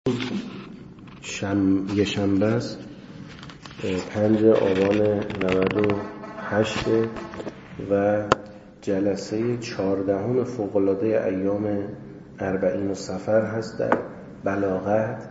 یه شنبه است 5 آبان 98 و جلسه 14 فوق‌العاده ایام 40 صفر هست در بلاغت.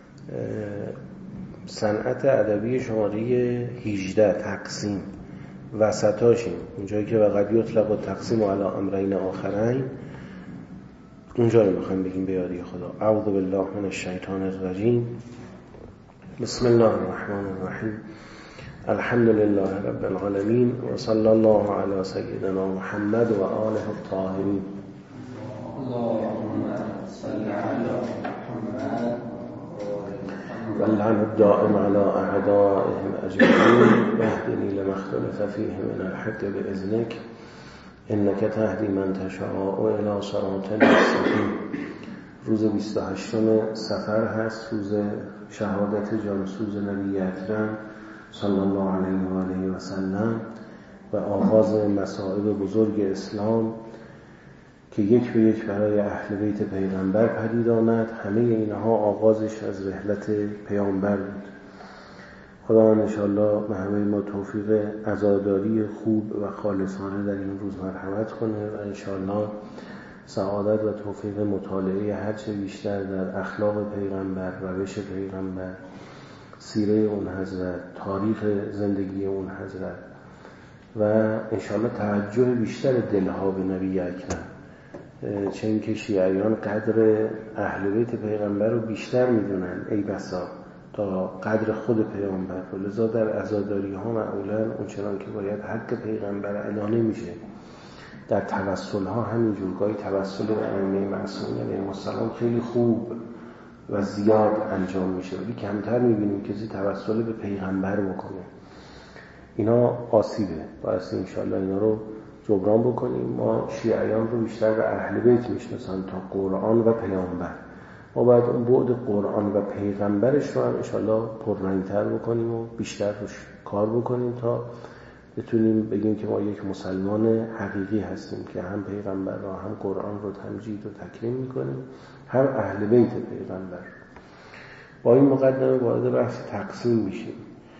صنعت ادبی شماره 18 تقسیم وسطاشیم، اونجایی که وقد یطلق التقسیم علی امرین آخرین، اونجا رو میخوایم بگیم به یاری خدا. اعوذ بالله من الشیطان الرجیم. بسم الله الرحمن الرحیم. الحمد لله رب العالمین و صلی الله علی سیدنا محمد و آله الطاهرین. اللهم صل علی محمد و لعن الدائم علی اعدائهم اجمعین واهدنی لما اختلف فیه من الحق باذنک انک تهدی من تشاء الی صراط مستقیم. روز 28 صفر هست، روز شهادت جانسوز نبی اکرم صلی الله علیه و آله و سلم و آغاز مصائب بزرگ اسلام که یک به یک برای اهل بیت پیغمبر پدید آمد. همه اینها آغازش از رحلت پیامبر بود. خداوند انشاءالله به همه ما توفیق عزاداری خوب و خالصانه در این روز مرحمت کنه و انشاءالله سعادت و توفیق مطالعه هرچه بیشتر در اخلاق پیغمبر، روش پیغمبر، سیره اون حضرت، تاریخ زندگی اون حضرت و انشاءالله توجه بیشتر دلها به نبی اکرم، چه اینکه شیعیان قدر اهل بیت پیغمبر رو بیشتر میدونن ای بسا تا قدر خود پیغمبر، و لذا در عزاداری ها معمولا اون چنان که باید حق پیغمبر ادا نمیشه. در توسل ها همینجور، گاهی توسل به ائمه معصومین علیهم السلام خیلی خوب و زیاد انجام میشه، ولی کمتر میبینیم کسی توسل به پیغمبر بکنه. اینا آسیبه، باید انشاءالله اینا رو جبران بکنیم. ما شیعیان رو بیشتر به اهل بیت میشناسن تا قرآن و پیامبر. ما باید اون بعد قرآن و پیغمبرش رو هم انشاءالله پررنگتر بکنیم و بیشتر روش کار بکنیم تا بتونیم بگیم که ما یک مسلمان حقیقی هستیم که هم پیغمبر را هم قرآن رو تمجید و تکریم میکنیم، هم اهل بیت پیغمبر. با این مقدمه وارد بحث تقسیم میشیم.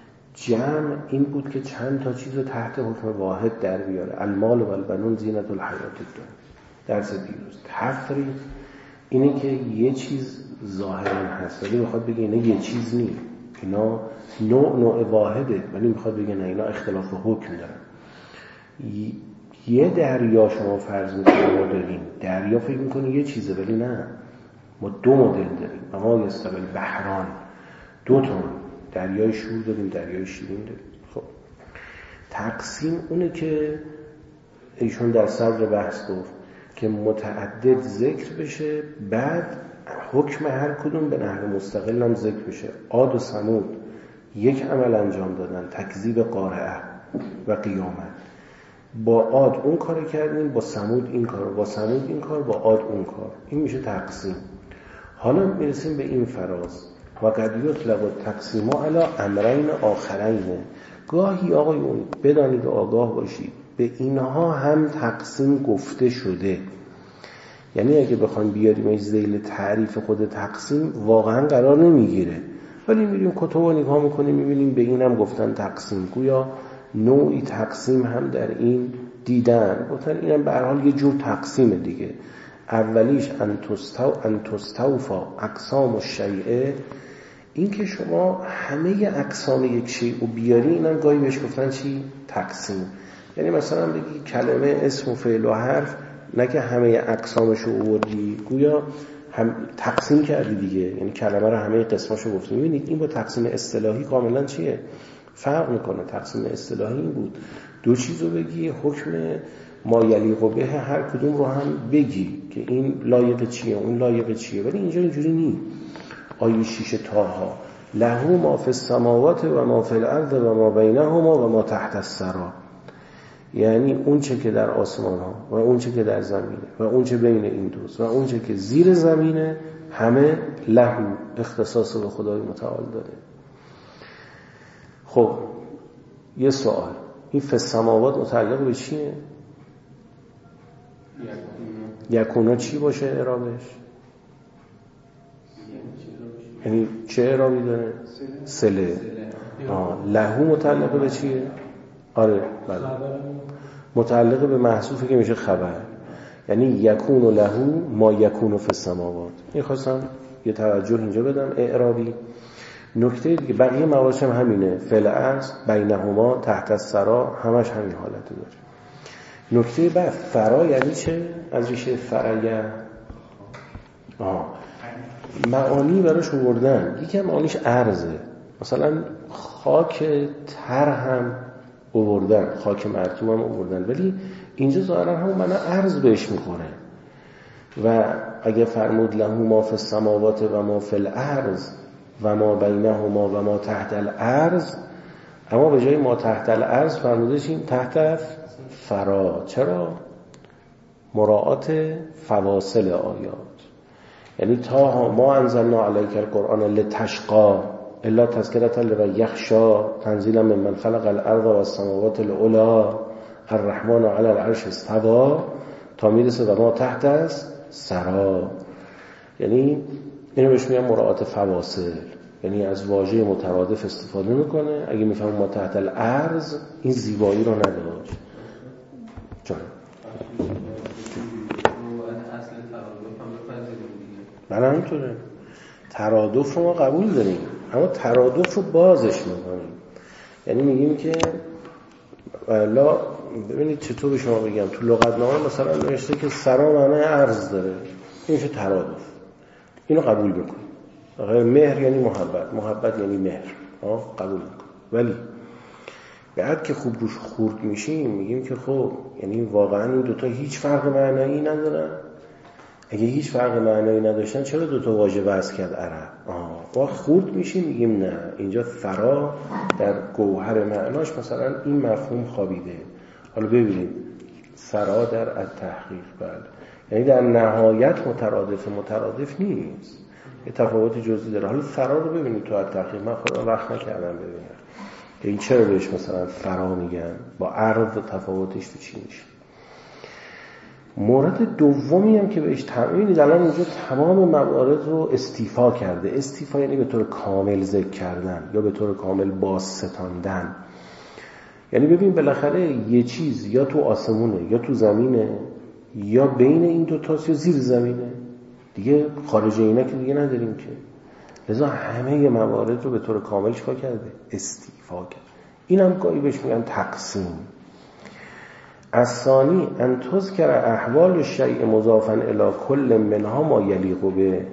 جمع این بود که چند تا چیز رو تحت حکم واحد در بیاره. المال و البنون زینت الحیات الدنیا. درس پیروز. تفریق اینه که یه چیز ظاهرا هست ولی میخواد بگه اینا یه چیز نیست، اینا نوع واحده، ولی میخواد بگه نه اینا اختلاف حکم دارن. یه دریا شما فرض میکنه ما داریم، دریا فکر میکنه یه چیزه ولی نه، ما دو مدل داریم. اما یستوی البحران، دو تا دریای شور داریم، دریای شیرین داریم. خب تقسیم اونه که ایشون در صدر بحث گفت که متعدد ذکر بشه، بعد حکم هر کدوم به نحو مستقل هم ذکر بشه. عاد و ثمود یک عمل انجام دادن، تکذیب قارعه و قیامت. با عاد اون کار کردیم، با ثمود این کار، با ثمود این کار، با عاد اون کار. این میشه تقسیم. حالا میرسیم به این فراز و قد یطلق التقسیم علی امرین آخرین. گاهی آقایون بدانید و آگاه باشید به اینها هم تقسیم گفته شده. یعنی اگه بخوایم بیاریم ذیل تعریف خود تقسیم واقعا قرار نمیگیره، ولی میریم کتب رو نگاه میکنیم میبینیم به اینم گفتن تقسیم، گویا نوعی تقسیم هم در این دیدن، گفتن اینم به هر حال یه جور تقسیمه دیگه. اولیش ان تستوفا اقسام الشیء، این که شما همه اقسام یک شیء رو بیاری، اینم گاهی بهش گفتن چی؟ تقسیم. یعنی مثلا بگی کلمه اسم و فعل و حرف، نه که همه اقسامش رو آوردی، گویا هم تقسیم کردی دیگه، یعنی کلمه رو همه قسماشو گفتی. میبینید این با تقسیم اصطلاحی کاملا چیه؟ فرق میکنه. تقسیم اصطلاحی این بود دو چیزو بگی، حکم ما یلیق به هر کدوم رو هم بگی که این لایق چیه اون لایق چیه، ولی اینجا اینجوری نیست. آیه 6 طه له ما فی السماوات و ما فی الارض و ما بینهما و ما تحت الثری، یعنی اون چه که در آسمان ها و اون چه که در زمینه و اون چه بین این دوست و اون چه که زیر زمینه، همه له اختصاص به خدای متعال داره. خب یه سوال، این فی السماوات متعلق به چیه؟ یکونا چی باشه اعرابش؟ یعنی چه اعرابی داره؟ صله. لهو متعلق به چیه؟ آره بله، متعلق به محذوفی که میشه خبر، یعنی یکون لهو ما یکون فی السماوات. این خواستم یه توجه اینجا بدم اعرابی. نکته دیگه بقیه موارد هم همینه، فعل اصل، بینهما، تحت الثری، همش همین حالت داره. نکته بعد فرا یعنی چه؟ از ریشه فرایه معانی براش آوردن. یکی هم معانیش ارزه، مثلا خاک تر هم آوردن، خاک مرطوب هم آوردن، ولی اینجا ظاهرا همون معنی ارز بهش میخوره. و اگه فرمود له ما فی السماوات و ما فی الارض و ما بینهما و ما تحت الارض، اما به جای ما تحت الارض فرمودش این تحت فرا. چرا؟ مراعات فواصل آیات. یعنی تا ما انزلنا علیک القرآن لتشقى الا تذکرة لمن یخشی تنزیلا ممن خلق الارض و السماوات العلی الرحمن علی العرش استوى تا میرسه و ما تحت الثری. یعنی اینو بهش میگن مراعات فواصل، یعنی از واژه مترادف استفاده میکنه. اگه میفهمم ما تحت الارض این زیبایی رو نداشت. جان من همینطوره، ترادف رو ما قبول داریم، اما ترادف رو بازش میکنیم. یعنی میگیم که لا، ببینید چطور به شما بگم، تو لغتنامه مثلا نوشته که سرا معنی عرض داره، این میشه ترادف، اینو قبول میکنیم. مهر یعنی محبت، محبت یعنی مهر، قبول میکنیم. ولی بعد که خوب روش خورد میشیم میگیم که خب یعنی واقعا این دوتا هیچ فرق معنایی ندارن. اگه هیچ فرق معنایی نداشتن چرا دوتا واژه وضع کرد عرب؟ با خورد میشیم میگیم نه، اینجا فرا در گوهر معناش مثلا این مفهوم خوابیده. حالا ببینید فرا در التحقیق، بله، یعنی در نهایت مترادف نیست، یه تفاوت جزئی داره. حالا فرا رو ببینید تو التحقیق، من خودم وقت نکردم ببینم که این چرا بهش مثلا فرا میگن، با عرض تفاوتش تو چی میشه. مورد دومی هم که بهش تمرین الان اینجا تمام موارد رو استیفا کرده. استیفا یعنی به طور کامل ذکر کردن یا به طور کامل بازستاندن. یعنی ببین بالاخره یه چیز یا تو آسمونه یا تو زمینه یا بین این دو تاست یا زیر زمینه دیگه، خارج اینا که دیگه نداریم که. لذا همه موارد رو به طور کامل چیکار کرده؟ استیفا کرده. این هم گاهی بهش میگن تقسیم. الثانی ان تذکر احوال الشیء مضافا الی کل منها ما یلیق به.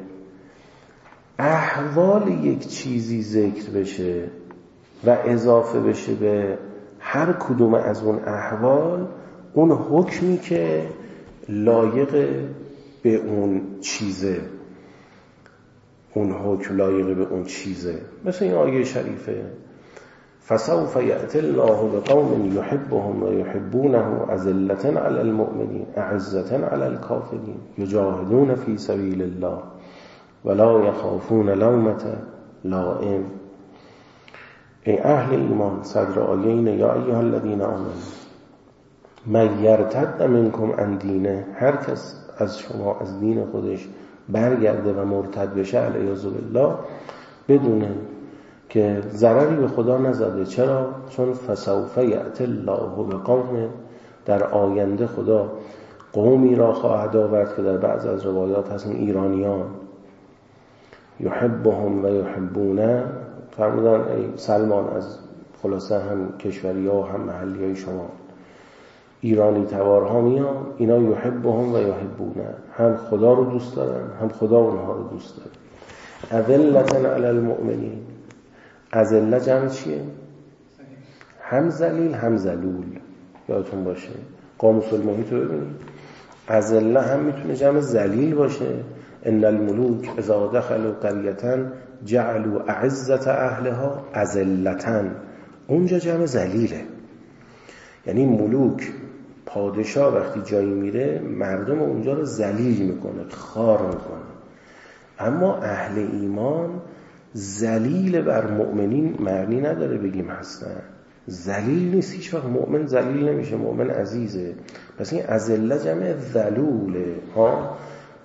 احوال یک چیزی ذکر بشه و اضافه بشه به هر کدوم از اون احوال اون حکمی که لایق به اون چیزه، اون حکم لایق به اون چیزه. مثل این آیه شریفه فسوف یأتی الله بقوم یحبهم و یحبونه اذلة علی المؤمنین اعزة علی الکافرین یجاهدون فی سبیل الله ولا یخافون لومة لائم. ای اهل ایمان، صدر آیه اینه یا ایها الذین آمنوا من یرتد منکم عن دینه، هر کس از شما از دین خودش برگرده و مرتد بشه علیاذ بالله بدونه که ضرری به خدا نزده. چرا؟ چون فسوف یأتی الله بقوم، در آینده خدا قومی را خواهد آورد که در بعض از روایات هستن ایرانیان، یحبهم و یحبونه. فرمودن ای سلمان، از خلاصه هم کشوری ها و هم محلی های شما ایرانی توارها میان، اینا یحبهم و یحبونه، هم خدا رو دوست دارن هم خدا اونها رو دوست داره. اذلة علی المؤمنین، اذله جمع چیه؟ هم ذلیل هم ذلول، یادتون باشه. قاموس المحیط رو ببینید، اذله هم میتونه جمع ذلیل باشه. ان الملوک اذا دخلوا قریة جعلوا اعزة اهلها اذلة، اونجا جمع ذلیله. یعنی ملوک، پادشاه وقتی جایی میره مردم اونجا رو ذلیل میکنه، خار میکنه. اما اهل ایمان ذلیل بر مؤمنین معنی نداره بگیم هستن، ذلیل نیست، هیچ وقت مؤمن ذلیل نمیشه، مؤمن عزیزه. پس این اذله جمع ذلوله.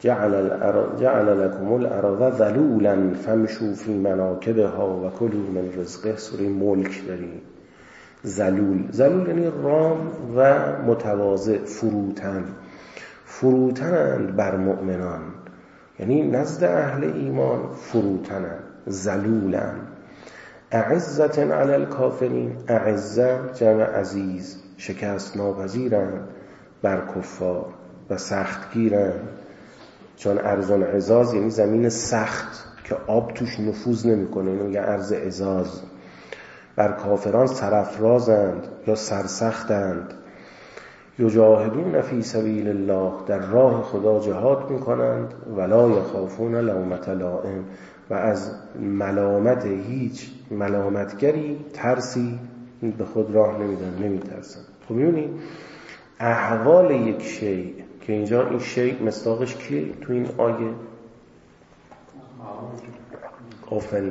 جعل لكم الارض ذلولا فامشوا فی مناکبها و کلوا من رزقه. سوره ملک داریم. ذلول یعنی رام و متواضع، فروتنند بر مؤمنان، یعنی نزد اهل ایمان فروتنند، ذلولند. اعزة علی الکافرین، اعزه جمع عزیز، شکست ناپذیرند بر کفار و سختگیرند. چون ارض عزاز یعنی زمین سخت که آب توش نفوذ نمیکنه، اینو میگه ارض عزاز. بر کافران سرافرازند یا سرسختند. یجاهدون فی سبیل الله، در راه خدا جهاد میکنند. ولا یخافون لومة لائم، و از ملامت هیچ ملامتگری ترسی به خود راه نمیدن، نمیترسن. خب میبینید احوال یک شیء که اینجا این شیء مصداقش کیه تو این آیه؟ آفرین.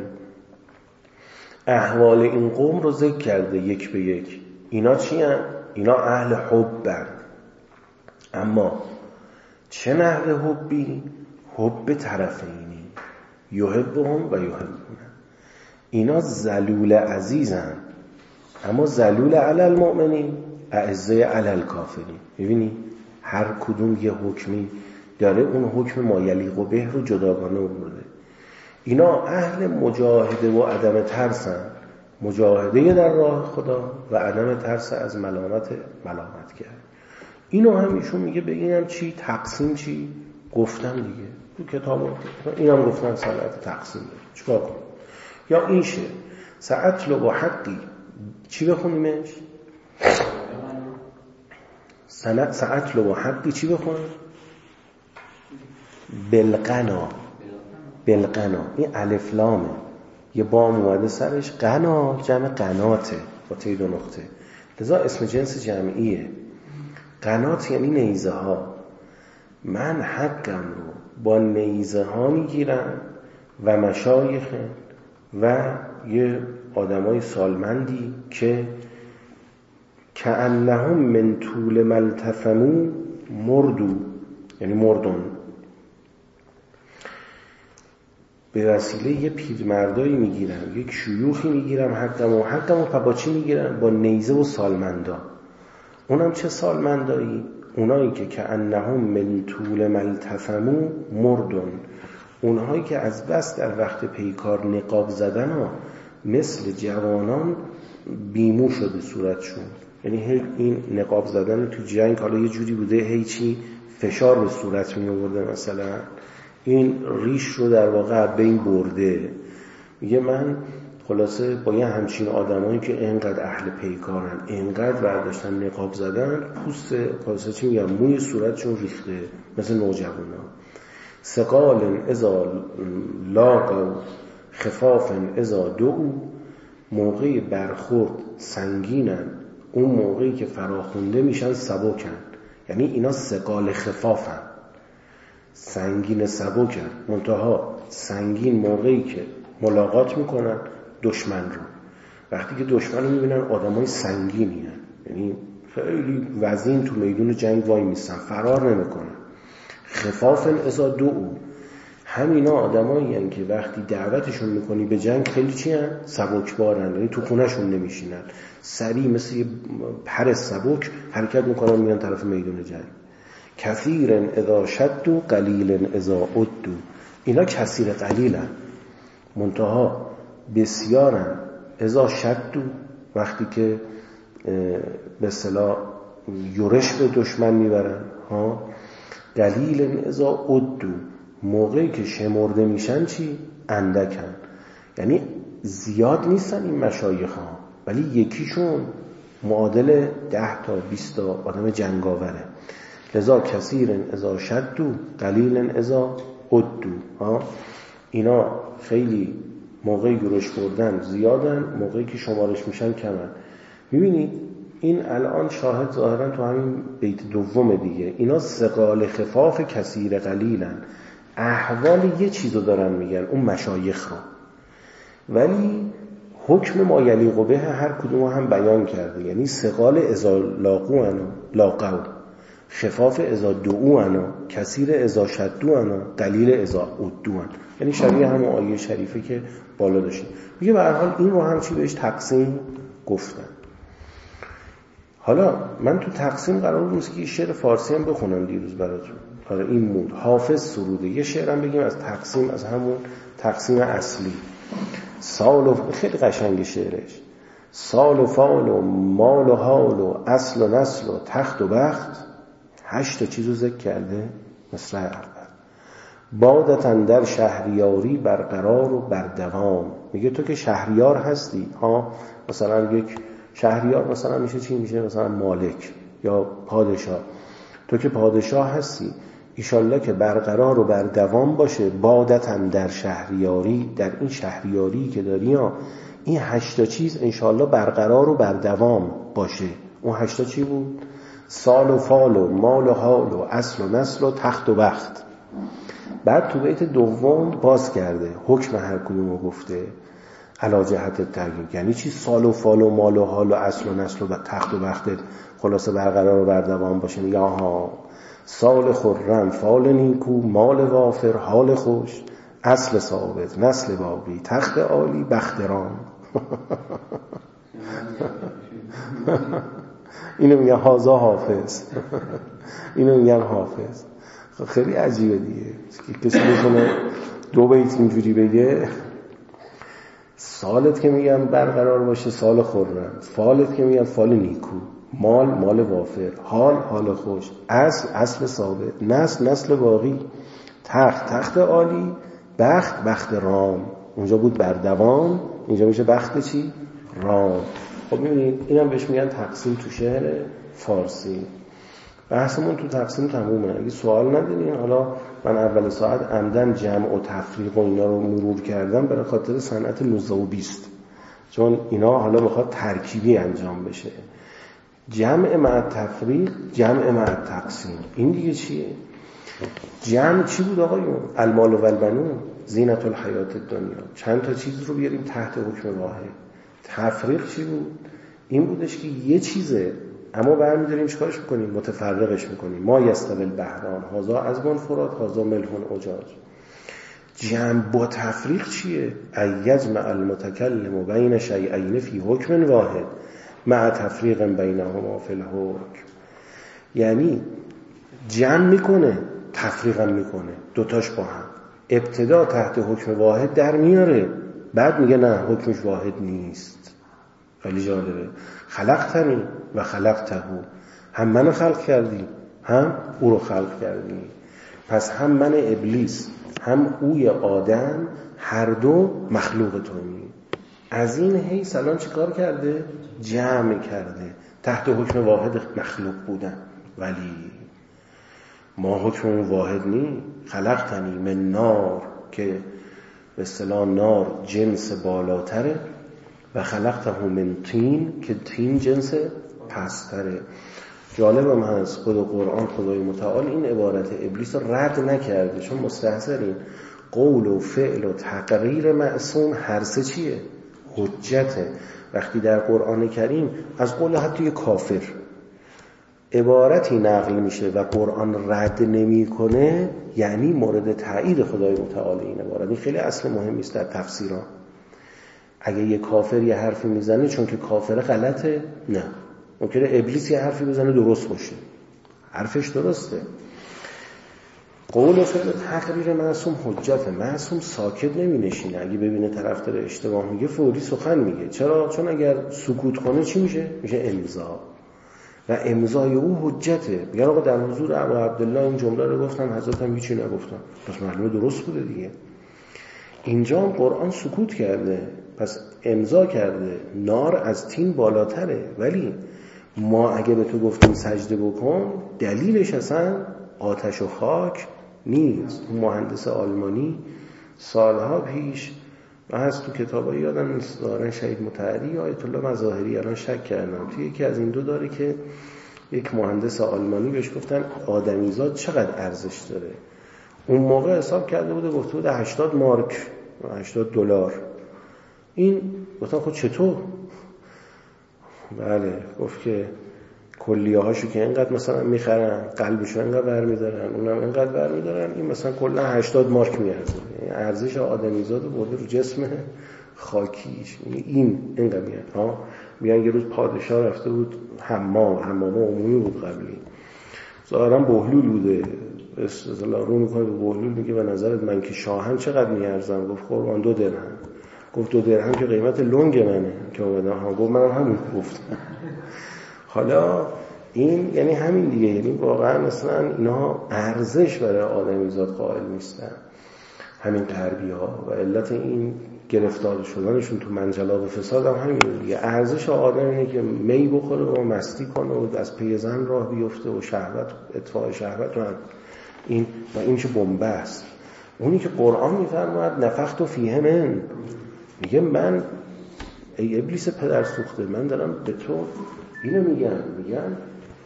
احوال این قوم رو ذکر کرده یک به یک. اینا چی هن؟ اینا اهل حبن. اما چه نحو حبی؟ حب طرفینی، یحبهم و یحبونه. اینا ذلول عزیزن، اما ذلول علی المؤمنین، اعزه علی الکافرین. میبینی هر کدوم یه حکمی داره، اون حکم ما یلیق به رو جداگانه آورده. اینا اهل مجاهده و عدم ترسن، مجاهده در راه خدا و عدم ترس از ملامت کرد. اینو هم ایشون میگه به اینم چی؟ تقسیم چی؟ گفتم دیگه تو کتاب اینم گفتن صنعت تقسیم داره. چیکار کنم؟ یا این شه سأطلب حقی، چی بخونیمش؟ سأطلب حقی چی بخونیم؟ بالقنا. این الف لامه، یه بام اومده سرش، قنا جمع قناته با تی دو نقطه، لذا اسم جنس جمعیه. قنات یعنی نیزه ها. من حقم رو با نیزه ها میگیرم و مشایخ و یه آدمای سالمندی که کأنهم من طول ملتفمو مردو، یعنی مردن، به وسیله یه پیرمردایی میگیرم، یک شیوخی میگیرم حقمو با چی میگیرم؟ با نیزه و سالمندا. اونم چه سالمندایی؟ اونایی که کأنهم من طول ملتفمو مردن، اونهایی که از بس در وقت پیکار نقاب زدن ها مثل جوانان بیمو شده صورتشون. یعنی این نقاب زدن تو جنگ حالا یه جوری بوده هیچی فشار به صورت می آورده، مثلا این ریش رو در واقع بین برده. میگه من خلاصه با یه همچین آدمایی که اینقدر اهل پیکارن، اینقدر برداشتن نقاب زدن، پوست خلاصه چی میگم موی صورتشون ریخته مثل نوجوانا. ثقال اذا لاقوا خفاف اذا دعوا، موقع برخورد سنگینن، اون موقعی که فراخونده میشن سبکن. یعنی اینا ثقال خفافن، سنگین سبکن، منتها سنگین موقعی که ملاقات میکنن دشمن رو. وقتی که دشمن رو میبینن آدمای سنگینی هن، یعنی خیلی وزین تو میدون جنگ وای میستن، فرار نمیکنن. خفافن اذا دعوا، همینا آدمایی هن که وقتی دعوتشون میکنی به جنگ خیلی چی هن؟ سبکبارن، یعنی تو خونهشون نمیشینن، سریع مثل یه پر سبک حرکت میکنن میان طرف میدون جنگ. کثیرن اذا شدوا قلیلن اذا عدوا، اینا کثیر قلیلن، منتها بسیارن اذا شدوا، وقتی که به اصطلاح یورش به دشمن میبرن ها. قلیلن اذا عدوا، موقعی که شمرده میشن چی؟ اندکن. یعنی زیاد نیستن این مشایخ ها، ولی یکیشون معادل 10 تا 20 تا آدم جنگاوره. لذا کثیرن اذا شدوا قلیلن اذا عدوا، اینا خیلی موقع یورش بردن زیادن، موقعی که شمارش میشن کمن. میبینید این الان شاهد ظاهرا تو همین بیت دوم دیگه، اینا ثقال خفاف کثیر قلیلن، احوال یه چیزو دارن میگن اون مشایخ رو، ولی حکم ما یلیق به هر کدوم هم بیان کرده. یعنی ثقال اذا لاقوا، خفاف اذا دعو انا، کثیر اذا شدو انا، قلیل اذا عدو انا. یعنی شبیه همون آیه شریفه که بالا داشتیم. میگه به هر حال این رو هم چی بهش تقسیم گفتن. حالا من تو تقسیم قرار بود که شعر فارسی هم بخونم دیروز براتون. آره این مود حافظ سروده. یه شعرم بگیم از تقسیم، از همون تقسیم اصلی. سال و خیلی قشنگ شعرش. سال و فال و مال و حال و اصل و نسل و تخت و بخت، 8 چیزو ذکر کرده. مصرع اول بادتن در شهریاری برقرار و بردوام. میگه تو که شهریار هستی، مثلا یک شهریار مثلا میشه چی؟ میشه مثلا مالک یا پادشاه. تو که پادشاه هستی، ایشالله که برقرار و بردوام باشه. بادتن در شهریاری، در این شهریاری که داری این 8 چیز انشالله برقرار و بردوام باشه. اون 8 چی بود؟ سال و فال و مال و حال و اصل و نسل و تخت و بخت. بعد تو بیت دوم باز کرده، حکم هر کدومو گفته علا جهت تغییر. یعنی چی سال و فال و مال و حال و اصل و نسل و تخت و بخت خلاصه برقرار و بردوام باشه؟ میگه سال خرم، فال نیکو، مال وافر، حال خوش، اصل ثابت، نسل باقی، تخت عالی، بخت رام. اینو میگن هازا حافظ. اینو میگن حافظ. خیلی عجیبه دیگه کسی بتونه 2 بیت اینجوری بگه. سالت که میگم برقرار باشه سال خرم، فالت که میگم فال نیکو، مال وافر، حال خوش، اصل ثابت، نسل باقی، تخت عالی، بخت رام. اونجا بود بردوام، اینجا میشه بخت چی؟ رام. خب میبینید اینم بهش میگن تقسیم تو شعر فارسی. بحثمون تو تقسیم تمومه. اگه سوال ندارین، حالا من اول ساعت عمدن جمع و تفریق و اینا رو مرور کردم برای خاطر صنعت 19 و 20، چون اینا حالا میخواد ترکیبی انجام بشه. جمع مع تفریق، جمع مع تقسیم. این دیگه چیه؟ جمع چی بود آقایون؟ المال و البنون زینت الحیات الدنیا. چند تا چیز رو بیاریم تحت حکم واحد. تفریق چی بود؟ این بودش که یه چیزه اما برمی‌داریم چیکارش می‌کنیم؟ متفرقش می‌کنیم. ما یستوی البحران هذا عذب فرات هذا ملح اجاج. جمع با تفریق چیه؟ ایجمع المتکلم بین شیئین فی حکم واحد مع تفریق بینهما فی الحکم. یعنی جمع میکنه، تفریقم میکنه، دوتاش با هم. ابتدا تحت حکم واحد در میاره، بعد میگه نه حکمش واحد نیست. خیلی جالبه. خلقتنی و خلقته، هم منو خلق کردی هم او رو خلق کردی. پس هم من ابلیس هم اوی آدم هر دو مخلوق تویی. از این حیث الان چی کار کرده؟ جمع کرده تحت حکم واحد مخلوق بودن. ولی ما حکم واحد نی. خلقتنی من نار که به اصطلاح نار جنس بالاتره و خلقته من طین که طین جنس پستره. جالبم هست خود قرآن خدای متعال این عبارت ابلیس رو رد نکرده، چون مستحضرین قول و فعل و تقریر معصوم هر سه چیه؟ حجته. وقتی در قرآن کریم از قول حتی کافر عبارتی نقل میشه و قرآن رد نمی کنه، یعنی مورد تایید خدای متعال این عبارت. این خیلی اصل مهمی است در تفسیرها. اگه یه کافر یه حرفی میزنه چون که کافر غلطه؟ نه، ممکنه ابلیس یه حرفی بزنه درست باشه، حرفش درسته. قول و فعل تقریر معصوم حجته. معصوم ساکت نمی نشینه، اگه ببینه طرف داره اشتباه میگه فوری سخن میگه. چرا؟ چون اگر سکوت کنه چی میشه؟ میشه امضا، و امضای او حجته. میگن آقا در حضور ابو عبدالله این جمله رو گفتم، حضرت هم هیچی نگفتن، پس معلومه درست بوده دیگه. اینجا قرآن سکوت کرده، پس امضا کرده. نار از طین بالاتره، ولی ما اگه به تو گفتیم سجده بکن، دلیلش اصلا آتش و خاک نیست. اون مهندس آلمانی سالها پیش و هست تو کتابایی یادم نیست، دارن شهید مطهری یا آیت الله مظاهری، الان شک کردم توی یکی از این دو داره که یک مهندس آلمانی بهش گفتن آدمیزاد چقدر ارزش داره. اون موقع حساب کرده بوده، گفته بوده 80 مارک، 80 دلار. این گفتن خب چطور؟ بله، گفت که کلیه هاشو که اینقدر مثلا میخرن، قلبشو اینقدر برمیدارن، اونم اینقدر برمیدارن، این مثلا کلا 80 مارک میارزه. یعنی ارزش آدمیزاد برده رو جسم خاکیش. این اینقدر میاد. ها میگن یه روز پادشاه رفته بود حمام عمومی بود قبلی، ظاهرا بهلول بوده، استدلال رو میکنه به بهلول، میگه به نظرت من که شاهم چقدر میارزم؟ گفت قربان 2 درهم. گفت 2 درهم که قیمت لنگ منه که اومدم. گفت منم همون گفتم. حالا این یعنی همین دیگه، یعنی واقعا مثلا اینا ارزش برای آدمیزاد قائل نیستن، همین غربی‌ها، و علت این گرفتار شدنشون تو منجلاب فساد هم همین دیگه. ارزش آدم اینه که می بخوره و مستی کنه و از پی زن راه بیفته و شهوت، اطفاء شهوت رو این چه بنبست. اونی که قرآن میفرماید نفخت فیه من، میگه من ای ابلیس پدر سوخته، من دارم به تو اینو میگم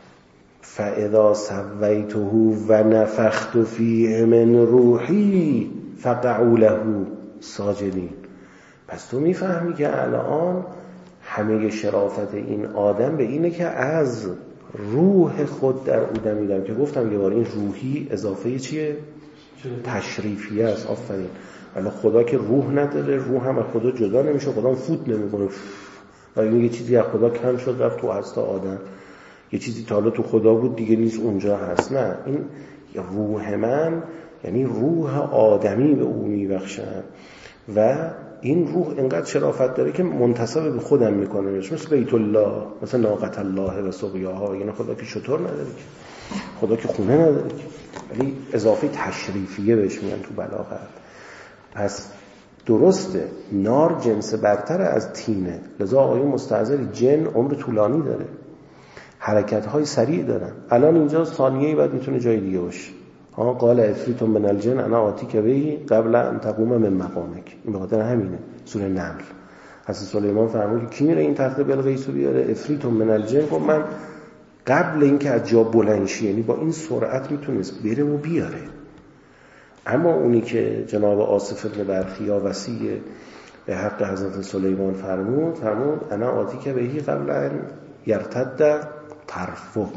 فاذا سویته و نفخت فیه من روحی فقعوا له ساجدین. پس تو میفهمی که الان همه شرافت این آدم به اینه که از روح خود در او دمیدم، که گفتم یه بار این روحی اضافه چیه؟ تشریفیه است. آفرین. الان خدا که روح نداره، روح هم از خدا جدا نمیشه، خدا هم فوت نمیکنه و یه چیزی از خدا کم شد رفت تو هسته آدم، یه چیزی تا حالا تو خدا بود دیگه نیست اونجا هست. نه، این روح من یعنی روح آدمی به او میبخشم و این روح اینقدر شرافت داره که منتسب به خودم میکنه، مثل بیت الله، مثل ناقة الله و سقیاها. یعنی خدا که شطور نداره که، خدا که خونه نداره که، ولی اضافه تشریفیه بهش میگن تو بلاغت. پس درسته نار جنس برتر از تینه، لذا آقای مستعذر جن عمر طولانی داره، حرکت‌های سریع دارن. الان اینجا ثانیه‌ای بعد میتونه جای دیگه باشه. قال عفریت من الجن انا آتیک به قبل ان تقوم من مقامک. این به خاطر همینه. سوره نمل حضرت سلیمان فرمود که کی میره این تخت بلقیس رو بیاره؟ عفریت من الجن. گفت من قبل اینکه از جا بلند شه، یعنی با این سرعت میتونست بره و بیاره. اما اونی که جناب آصف ابن برخیا وصی به حق حضرت سلیمان فرمود انا آتیک به قبل ان یرتد طرفک،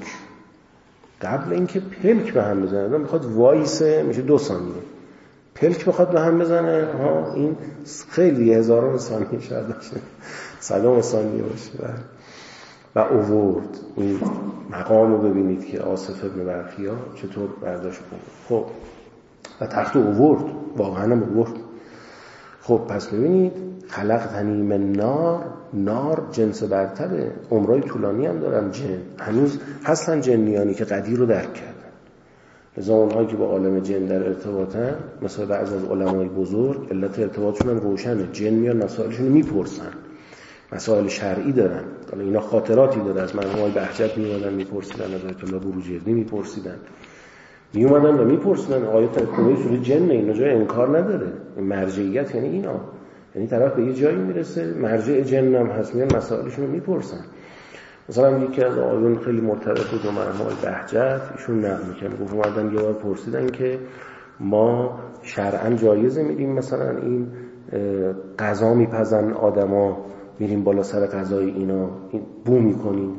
قبل اینکه پلک به هم بزنه. میخواد وایسه، میشه 2 ثانیه، پلک بخواد به هم بزنه این خیلی هزاران ثانیه شاید باشه، 100 ثانیه باشه. و اوورد این مقام رو ببینید که آصف ابن برخیا چطور برداشت کنه. خب و تخت اوورد، واقعا هم اوورد. خب پس ببینید خلقتنی من نار جنس برتره، عمرای طولانی هم دارن جن، هنوز هستن جنیانی که قدیر رو درک کردن. لذا اونهایی که با عالم جن در ارتباطن، مثلا بعض از علمای بزرگ علت ارتباطشون هم روشنه، جن میان مسائلشون رو میپرسن، مسائل شرعی دارن. حالا اینا خاطراتی داره، از مرحوم بهجت میومدن میپرسیدن، از آیت الله بروجردی میپرسیدن، میومدن و میپرسیدن. آیات کلی سوره جن اینا جای انکار نداره. مرجعیت یعنی اینا، یعنی طرف به یه جایی میرسه مرجع جن هم هست، میان مسائلشون رو میپرسن. مثلا یکی از آیون خیلی مرتبط بود با مرحوم بهجت، ایشون نقل میکنه، گفت اومدن یه بار پرسیدن که ما شرعاً جایزه میدیم مثلا این غذا میپزن آدما، میریم بالا سر غذای اینا بو میکنیم،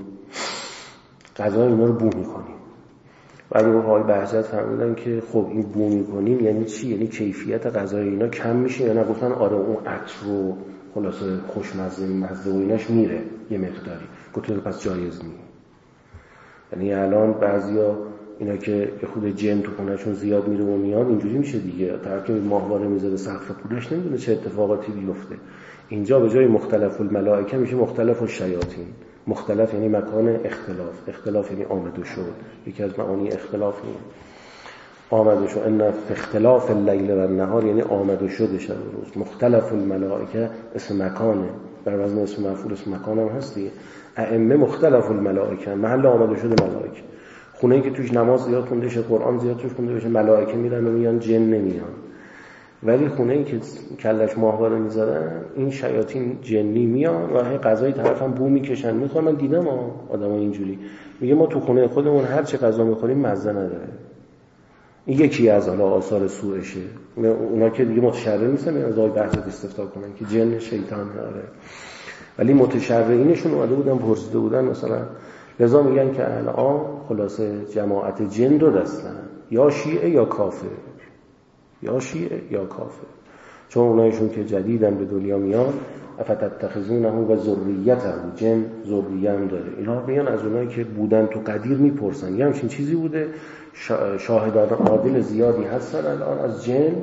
غذای اینا رو بو میکنیم. بعد آقای بهجت فرمودن که خب این بو میکنیم یعنی چی؟ یعنی کیفیت غذای اینا کم میشه یا نه؟ گفتن آره اون عطر و خلاصه خوشمزه و ایناش میره یه مقداری. گفتن پس جایز نیست. یعنی الان بعضیا اینا که یه خود جن تو خونه‌شون زیاد میره و میاد اینجوری میشه دیگه، طرف که ماهواره میذاره سقف خونه‌اش نمیدونه چه اتفاقاتی بیفته. اینجا به جای مختلف الملائکه میشه مختلف الشیاطین. مختلف یعنی مکان اختلاف، اختلاف یعنی آمد و شد. یکی از معانی اختلاف اینه آمد و شد. ان اختلاف اللیل و النهار یعنی آمد و شد شب و روز. مختلف الملائکه اسم مکانه، بر وزن اسم مفعول اسم مکان هم هست دیگه. ائمه مختلف الملائکه، محل آمد و شد ملائکه. خونه‌ای که توش نماز زیاد خونده شه، قرآن زیاد توش خونده بشه، ملائکه میرن و میان، جن نمیان. ولی خونه‌ای که کلش ماهواره میذارن، این شیاطین جنی میان و هی غذای طرف هم بو میکشن میخوام. من دیدم آدمای اینجوری، میگه ما تو خونه خودمون هر چه غذا میخوریم مزه نداره. این یکی از حالا آثار سوءشه. اونا که دیگه متشرع نیستن از آقای بحثت استفاده کنن که جن شیطان داره، ولی متشرعینشون اومده بودن پرسیده بودن مثلا لذا میگن که الان خلاصه جماعت جن دو دستن، یا شیعه یا کافر، یا شیعه یا کافر. چون اونایشون که جدیدن به دنیا میان افتتخذونه و ذریته، جن ذریه هم داره. اینا میان از اونایی که بودن تو قدیر میپرسن یه همچین چیزی بوده. شاهدان عادل زیادی هستن الان از جن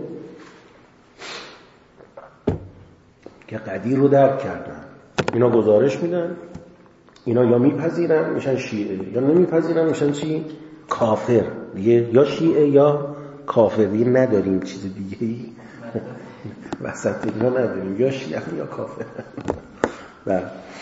که قدیر رو درک کردن. اینا گزارش میدن، اینا یا میپذیرن میشن شیعه، یا نمیپذیرن میشن چی؟ کافر. دیگه یا شیعه یا کافر، دیگه نداریم چیز دیگه ای وسط دیگه نداریم، یا شیعه یا کافر. بله.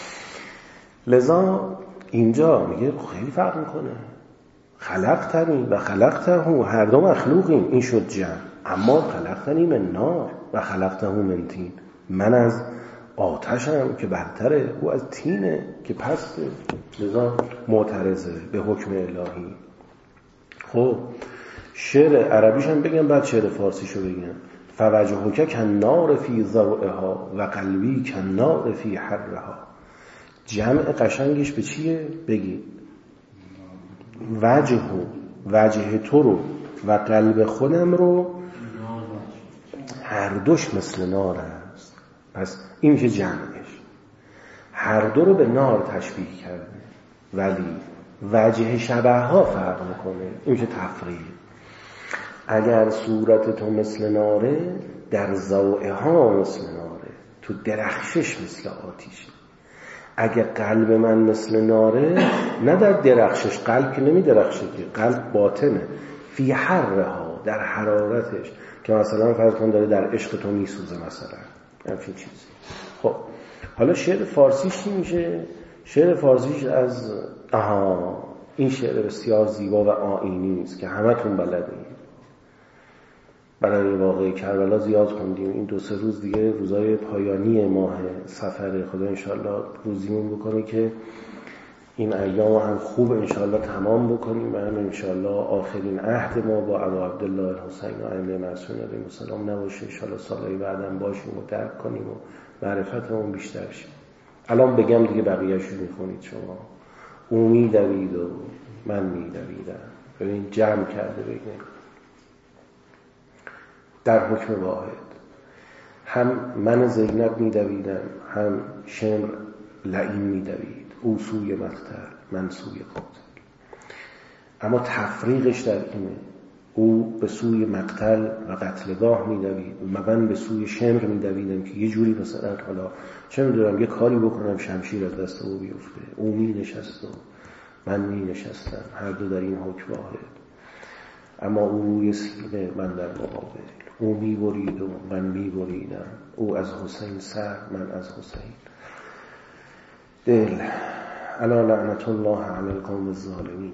لذا اینجا میگه خیلی فرق میکنه. خلقتنی و خلقته، هر دو مخلوقیم، این شد جمع. اما خلقتنی من نار و خلقته من طین، من از آتشم که برتره، او از تینه که پسته. لذا معترضه به حکم الهی. خب شعر عربیش هم بگم بعد شعر فارسیشو بگم. فوجهک کالنار فی ضوئها و قلبی کالنار فی حرها. جمع قشنگش به چیه؟ بگی وجه تو رو و قلب خودم رو هر دوش مثل نار است. پس این میشه جمعش. هر دو رو به نار تشبیه کرده، ولی وجه شبه ها فرق میکنه. این میشه تفریق. اگر صورت تو مثل ناره، در ضوئه ها مثل ناره، تو درخشش مثل آتیشه. اگه قلب من مثل ناره، نه در درخشش، قلب که نمی درخشه که، قلب باطنه، فی حرها، در حرارتش، که مثلا فرض کن داره در عشق تو میسوزه مثلا، همچین چیزی. خب حالا شعر فارسیش چی میشه؟ شعر فارسیش از این شعر بسیار زیبا و آیینی است که همتون بلدین. برای واقعه کربلا زیاد خوندیم. این 2-3 روز دیگه روزای پایانی ماه سفر، خدا انشالله روزیمون بکنه که این ایام هم خوب انشالله تمام بکنیم و هم انشالله آخرین عهد ما با ابا عبدالله الحسین و ائمه معصومین علیهم السلام نباشه. انشالله سالهای بعدم باشیم و درک کنیم و معرفتمون بیشتر شه. الان بگم دیگه بقیه‌شو میخونید شما. او میدوید و من میدویدم. ببین جمع کرده بگیم در حکم واحد. هم من زینب میدویدم، هم شمر لعین میدوید. او سوی مقتل، من سوی قاتل. اما تفریقش در اینه: او به سوی مقتل و قتلگاه میدوید، من به سوی شمر میدویدم که یه جوری مثلا حالا چه میدونم یه کاری بکنم شمشیر از دست او بیفته. او می نشست و من می نشستم، هر دو در این حکم واحد. اما او روی سینه، من در مقابل. او می برید و من می بریدم. او از حسین سر، من از حسین دل. الا لعنت الله علی القوم الظالمین.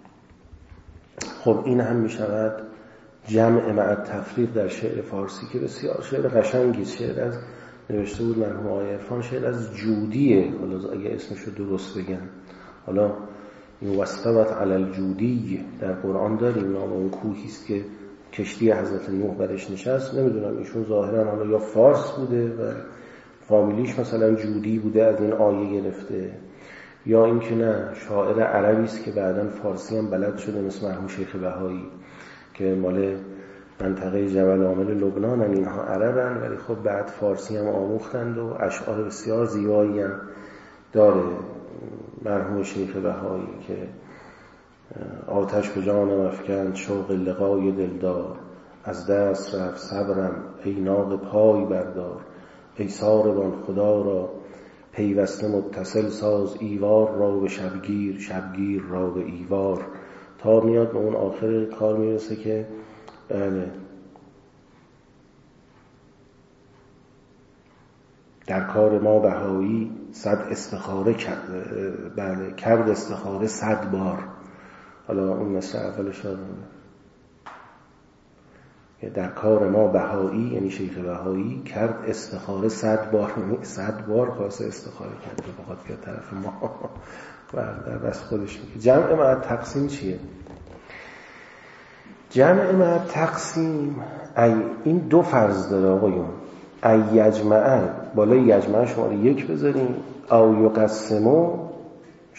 خب این هم می شود جمع مع تفریق در شعر فارسی که بسیار شعر قشنگی. شعر از نوشته بود مرحوم آقای عرفان، شعر از جودیه. حالا اگه اسمشو درست بگم، حالا واستوت علی الجودی در قرآن داریم. نام اون کوهی است که کشتی حضرت نوح برش نشست. نمیدونم ایشون ظاهرا حالا یا فارس بوده و فامیلیش مثلا جودی بوده از این آیه گرفته، یا اینکه نه شاعر عربی است که بعداً فارسی هم بلد شده، مثل مرحوم شیخ بهایی که مال منطقه جبل عامل لبنان هم. اینها عربن ولی خب بعد فارسی هم آموختند و اشعار بسیار زیبایی هم داره مرحوم شیخ بهایی که آتش به جانم افکند شوق لقای دلدار، از دست رفت صبرم ای ناقه پای بردار، ای ساربان خدا را پیوسته متصل ساز، ایوار را به شبگیر، شبگیر را به ایوار. تا میاد به اون آخر کار میرسه که بله در کار ما بهایی 100 استخاره بله کرد استخاره 100 بار. حالا اون مثل اولش در کار ما بهایی یعنی شیخ بهایی کرد استخاره 100 بار، 100 بار خواسته استخاره کرد که بخواد بیاد طرف ما و در بس خودش میگه. جمع مع تقسیم چیه؟ جمع مع تقسیم این دو فرض داره آقایون. ای یجمع، بالای یجمع شماره 1 بذاریم، او یقسمو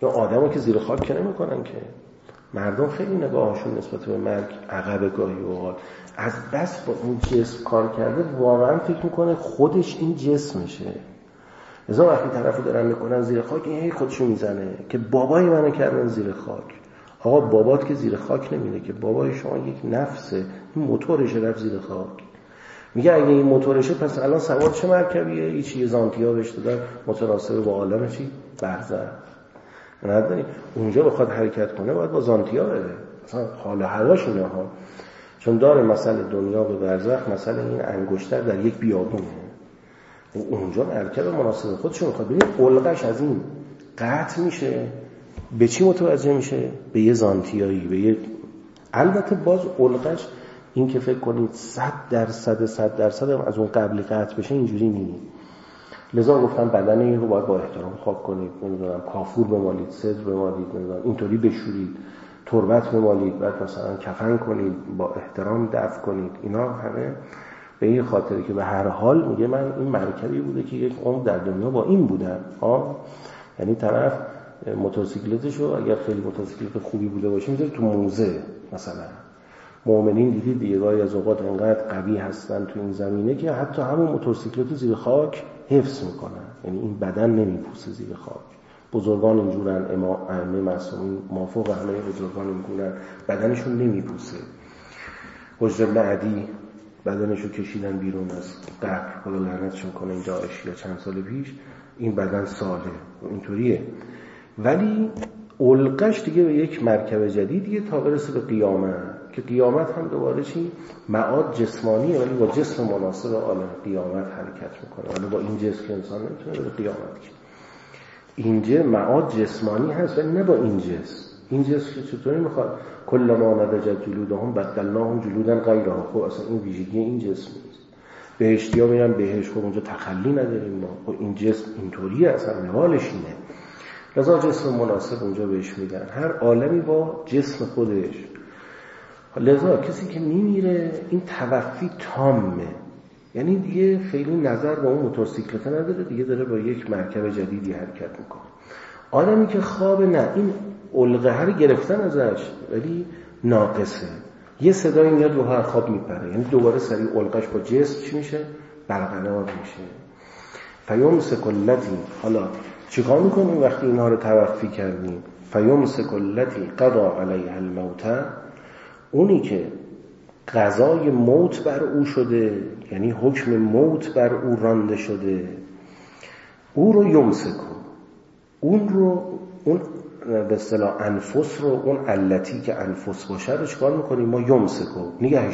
یا آدمو که زیر خاک که نمیکنن که. مردم خیلی نگاهشون نسبت به مرگ عقب گاهی اوقات از بس با اون جسم کار کرده واقعا فکر میکنه خودش این جسمشه. لذا وقتی طرفو دارن میکنن زیر خاک این هی خودشو میزنه که بابای منو کردن زیر خاک. آقا بابات که زیر خاک نمیره که، بابای شما یک نفسه، این موتورشه رفت زیر خاک. میگه اگه این موتورشه پس الان سوار چه مرکبیه؟ هیچ یه زانتیا بهش دادن متناسب با عالم چی؟ برزخ. نداری اونجا بخواد حرکت کنه باید با زانتیا بره، مثلا حال و هواش اینا ها. چون داره مثلا دنیا به برزخ مثلا این انگشتر در یک بیابونه، اونجا مرکب مناسب خودشون میخواد. ببین علقش از این قطع میشه، به چی متوجه میشه؟ به یه زانتیایی، به یه، البته باز علقش این که فکر کنید 100% از اون قبلی قطع بشه اینجوری نیست. لذا گفتم بدن این رو باید با احترام خاک کنید، نمیدونم کافور بمالید، صدر بمالید، نمیدونم اینطوری بشورید، تربت بمالید، بعد مثلا کفن کنید، با احترام دفن کنید. اینا همه به این خاطره که به هر حال میگه من این مرکبی بوده که یک عمر در دنیا با این بودم. یعنی طرف موتورسیکلتشو اگر خیلی موتورسیکلت خوبی بوده باشه میذاره تو موزه. مثلا مؤمنین دیدید دیگه گاهی از اوقات انقدر قوی هستن تو این زمینه که حتی همون موتورسیکلت زیر خاک حفظ میکنن، یعنی این بدن نمیپوسه زیر خاک. بزرگان اینجورن، ائمه معصومین مافوق همه بزرگان اینجورن، بدنشون نمیپوسه. حجر معدی بدنشو کشیدن بیرون از قبر، خدا لعنتشون کنه اینجا اشیا چند سال پیش، این بدن ساله اینطوریه. ولی علقش دیگه به یک مرکب جدیدیه تا برسه به قیامت، که قیامت هم دوباره چی؟ معاد جسمانیه ولی با جسم مناسب عالم قیامت حرکت میکنه. ولی با این جسم که انسان نمیتونه بره قیامت که. اینجا معاد جسمانی هست ولی نه با این جسم. این جسم که چطوری میخواد کل ما نضجت جلودهم بدلناهم جلودا غیرها. خب اصلا این ویژگی این جسم نیست. بهشتیا میرن بهشت، خب اونجا تخلی نداریم ما. خب این جسم اینطوریه، اصلا حالش اینه. لذا جسم مناسب اونجا بهش میدن، هر عالمی با جسم خودش. لذا کسی که میمیره این توفی تامه، یعنی دیگه خیلی نظر به اون موتورسیکلت نداره، دیگه داره با یک مرکب جدیدی حرکت میکنه. آدمی که خواب نه، این علقه هر گرفتن ازش ولی ناقصه. یه صدایی میاد رو هر خواب میپره، یعنی دوباره سریع علقش با جسم چی میشه؟ برقرار میشه. فیمسک التی، حالا چیکار میکنیم وقتی اینها رو توفی کردیم؟ فیمسک التی قضا علیها الموت، اونی که قضای موت بر او شده، یعنی حکم موت بر او رانده شده، او رو یمسکو، اون به اصطلاح انفس رو، اون علتی که انفس باشه رو چیکار میکنیم؟ ما یمسکو،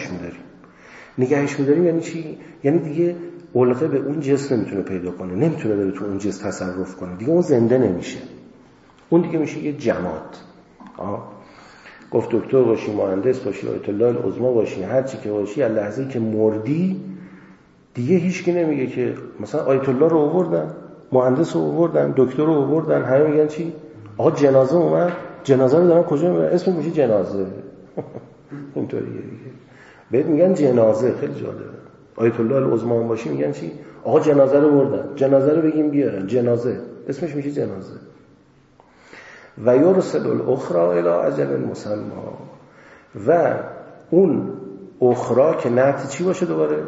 نگهش میداریم. یعنی چی؟ یعنی دیگه علقه به اون جسم نمیتونه پیدا کنه، نمیتونه بره تو اون جسم تصرف کنه، دیگه اون زنده نمیشه، اون دیگه میشه یه جماد. گفت دکتر باشی، مهندس باشی، آیت الله العظما باشی، هر چی که باشی، از لحظه‌ای که مردی دیگه هیچکی نمیگه که مثلا آیت الله رو آوردن، مهندس رو آوردن، دکتر رو آوردن، همه میگن چی؟ آقا جنازه اومد، جنازه رو دارن کجا میبرن؟ اسمش میشه جنازه. اینطوریه دیگه، بهت میگن جنازه. خیلی جالبه. آیت الله العظما باشی میگن چی؟ آقا جنازه رو بردن، جنازه رو بگیم بیارن، جنازه اسمش میشه جنازه. و یرسل الاخرى الی اجل مسمى، و اون اخرى که نعت چی باشه دوباره؟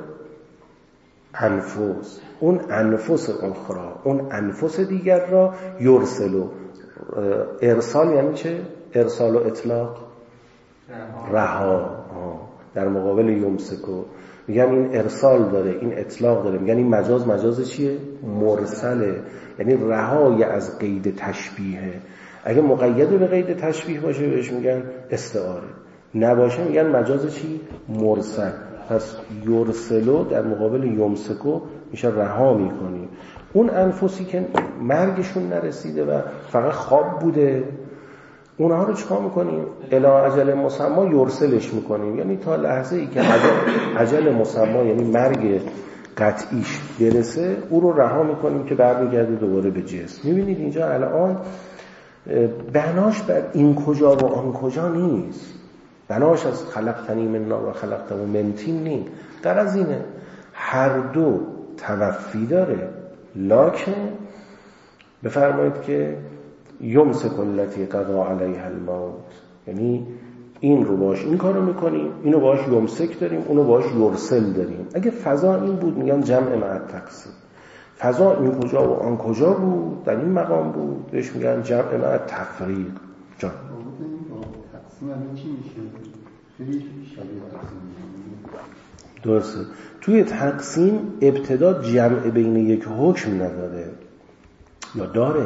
انفس. اون انفس اخرى، اون انفس دیگر را یرسل. ارسال یعنی چه؟ ارسال و اطلاق، رها. در مقابل یمسکو میگن این ارسال داره، این اطلاق داره، میگن این مجاز چیه؟ مرسله، یعنی رهای از قید تشبیهه. اگه مقید به قید تشبیه باشه بهش میگن استعاره، نباشه میگن مجاز چی؟ مرسل. پس یرسلو در مقابل یمسکو میشه رها میکنی. اون انفسی که مرگشون نرسیده و فقط خواب بوده، اونها رو چیکار میکنیم؟ الی اجل مسمى یرسلش میکنیم، یعنی تا لحظه ای که اجل مسمى یعنی مرگ قطعیش برسه او رو رها میکنیم که برمیگرده دوباره به جسم. میبینید اینجا الان بناش بر این کجا و آن کجا نیست، بناش از خلقتنی من نار و خلقته من طین نیست. در از اینه هر دو توفی داره، لکن بفرمایید که یمسک التی قضا علیها الموت، یعنی این رو باش این کارو میکنیم، اینو باش یمسک داریم، اونو باش یرسل داریم. اگه فضا این بود میگن جمع مع التقسیم. فضا این کجا و آن کجا بود، در این مقام بود، بهش میگن جمع مع التفریق. جان تقسیم الان چی میشه؟ خیلی شبیه تقسیم میشه. درسته. توی تقسیم ابتدا جمع بین یک حکم نداره یا داره؟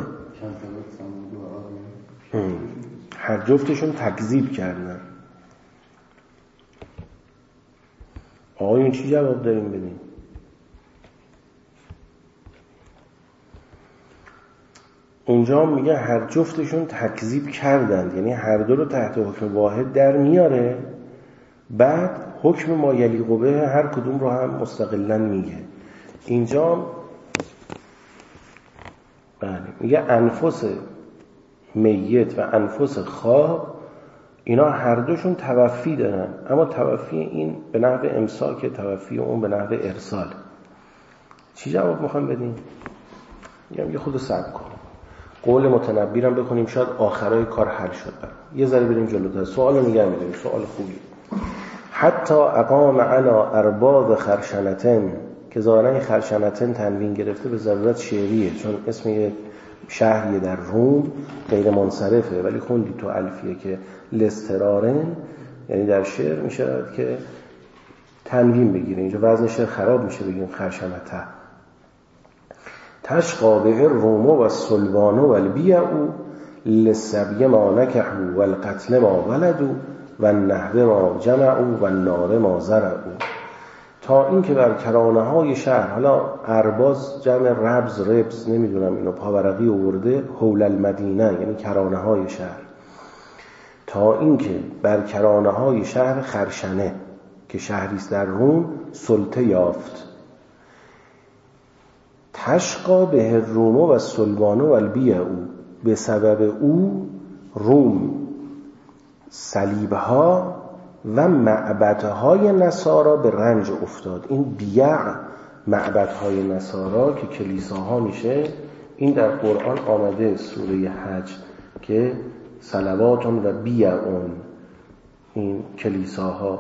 هر جفتشون تکذیب کردن. آقایون چی جواب داریم بدیم؟ اونجا میگه هر جفتشون تکذیب کردند، یعنی هر دو رو تحت حکم واحد در میاره، بعد حکم ما یلیق به هر کدوم رو هم مستقلاً میگه. اینجا بله میگه انفس میت و انفس خواب اینا هر دوشون توفی دارن، اما توفی این به نحو امساک، توفی اون به نحو ارسال. چی جواب میخوام بدیم؟ میگم یه خود صبر کن، قول متنبی رو بخونیم، شاید آخرای کار حل شد. یه ذره بریم جلوتر. سوال رو نگه میداریم، سوال خوبی. حتی اقام علی ارباب خرشنتن، که ظاهرا خرشنتن تنوین گرفته به ضرورت شعریه، چون اسم یه شهریه در روم غیر منصرفه، ولی خوندی تو الفیه که لسترارن، یعنی در شعر میشه که تنوین بگیره. اینجا وزن شعر خراب میشه بگیم خرشنته. تشقا به الروم و الصلبان و البیع للسبی ما نکحوا و القتل ما ولدوا و النهب ما جمعوا و النار ما زرعوا. تا این که بر کرانه های شهر، حالا ارباز جمع ربز نمیدونم اینو پاورقی آورده، حول المدینه یعنی کرانه های شهر، تا این که بر کرانه های شهر خرشنه که شهریست در روم سلطه یافت. تشقا به الروم و الصلبان و البیع، به سبب او روم، صلیبها و معبدهای نصارا به رنج افتاد. این بیع معبدهای نصارا که کلیساها میشه، این در قرآن آمده سوره حج که صلواتون و بیعون، این کلیساها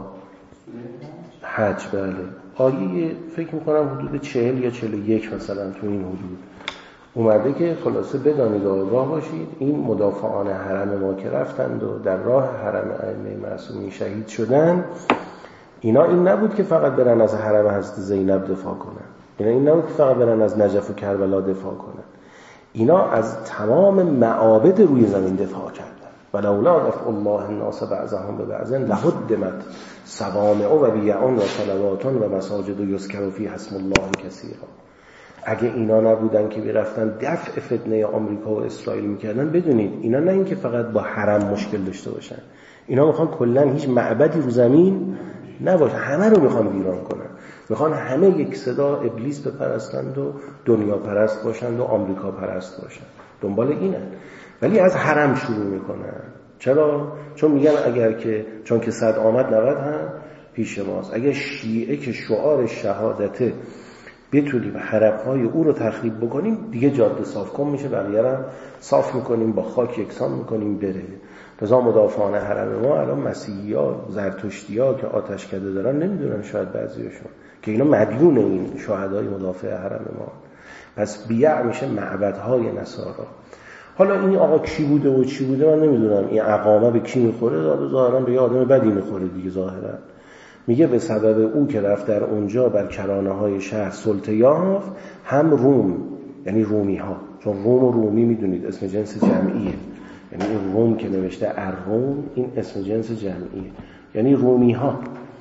حج. بله آیه فکر میکنم حدود 40 یا 41 مثلا تو این حدود اومده که خلاصه بدانید و آگاه باشید این مدافعان حرم ما که رفتند و در راه حرم ائمه معصومین شهید شدن، اینا این نبود که فقط برن از حرم حضرت زینب دفاع کنن، اینا این نبود که فقط برن از نجف و کربلا دفاع کنن، اینا از تمام معابد روی زمین دفاع کردن. ولولا دفع الله الناس بعضهم ببعض لهدمت صوامع و بیع و صلوات و مساجد یذکر فیها اسم الله کثیرا. اگه اینا نبودن که میرفتن دفع فتنه آمریکا و اسرائیل میکردن، بدونید اینا نه اینکه فقط با حرم مشکل داشته باشن، اینا میخوان کلا هیچ معبدی رو زمین نباشه، همه رو میخوان ویران کنن، میخوان همه یک صدا ابلیس بپرستند و دنیا پرست باشند و آمریکا پرست باشند، دنبال اینن. ولی از حرم شروع میکنن. چرا؟ چون میگن اگر که چون که 100 آمد 90 هم پیش ماست. اگر شیعه که شعار شهادته بتونیم حرم‌های او رو تخریب بکنیم، دیگه جاده صاف کن میشه، بقیه رو صاف میکنیم، با خاک یکسان میکنیم بره. لذا مدافعان حرم ما الان مسیحی‌ها، زرتشتی‌ها که آتشکده دارن نمیدونن شاید بعضیشون که اینا مدیون این شهدای مدافع حرم ما. پس بیع میشه معبدهای نصارا. حالا این آقا کی بوده و چی بوده من نمیدونم، این اقامه به کی میخوره؟ ظاهرا به یه آدم بدی میخوره دیگه. ظاهرا میگه به سبب او که رفت در اونجا بر کرانه های شهر سلطه یافت، هم روم یعنی رومی ها، چون روم و رومی میدونید اسم جنس جمعیه، یعنی این روم که نوشته الروم این اسم جنس جمعیه، یعنی رومی ها،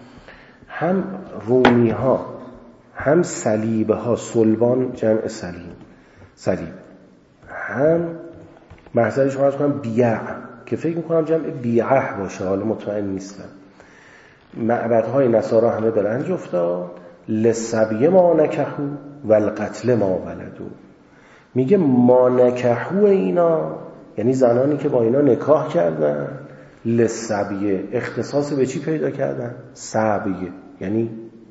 هم رومی ها هم صلیب ها، صلبان جمع صلیب، هم محضرش رو کنم بیع که فکر میکنم جمع بیعه باشه، حالا مطمئن نیستم. معبدهای نصارا همه به رنج افتاد. للسبی ما نکحوا و القتل ما ولدوا. میگه ما نکحوا اینا یعنی زنانی که با اینا نکاح کردن. للسبی اختصاص به چی پیدا کردن؟ سبی یعنی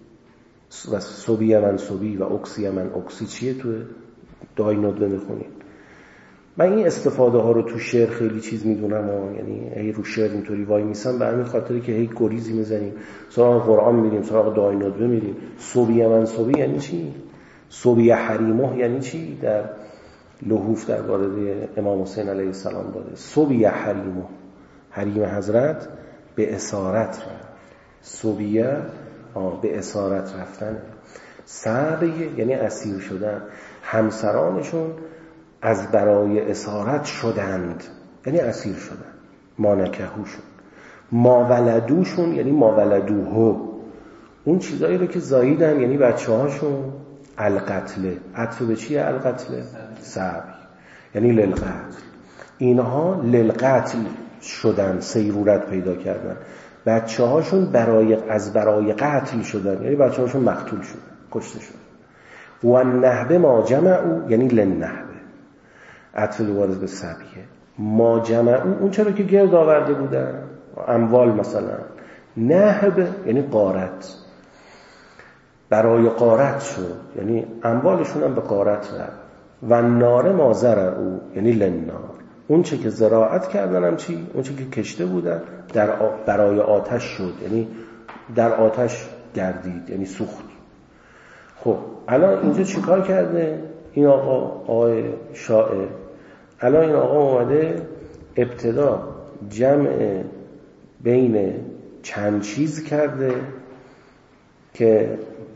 و سبی من سبی و اکسی من اکسی. چیه تو دعای ندبه میخونید؟ من این استفاده ها رو تو شعر خیلی چیز میدونم یعنی هی رو شعر اینطوری وای میسم به همین خاطری که هی گریزی میزنیم سراغ قرآن میریم سراغ دعای ندبه میریم. صبیه من صبی یعنی چی؟ صبیه حریمه یعنی چی؟ در لحوف در وارد امام حسین علیه السلام داده. صبیه حریمه، حریم حضرت به اسارت رفت. صبیه به اسارت رفتن. صبیه یعنی اسیر شدن. همسرانشون از برای اسارت شدند یعنی اسیر شدن. ما نکهوشون. ما ولدوشون یعنی ما ولدوهو، اون چیزایی رو که زاییدن یعنی بچه هاشون. القتله، عطف به چیه القتله؟ صبی یعنی للقتل. اینها للقتل شدن، سیرورت پیدا کردن. بچه هاشون از برای قتل شدن یعنی بچه هاشون مقتول شدن، کشته شدن. و النهبه ما جمعو یعنی للنهبه، عطف دوباره به صبیه. ما جمعو اون چرا که گرد آورده بودن، اموال مثلا. نهب یعنی غارت، برای غارت شد یعنی اموالشون هم به غارت رفت. و نار ما زرعو یعنی للنار، اون چه که زراعت کردن هم چی؟ اون چه که کشته بودن برای آتش شد یعنی در آتش گردید یعنی سوخت. خب الان اینجا چیکار کرده این آقای شاعر؟ الان این آقا اومده ابتدا جمع بین چند چیز کرده که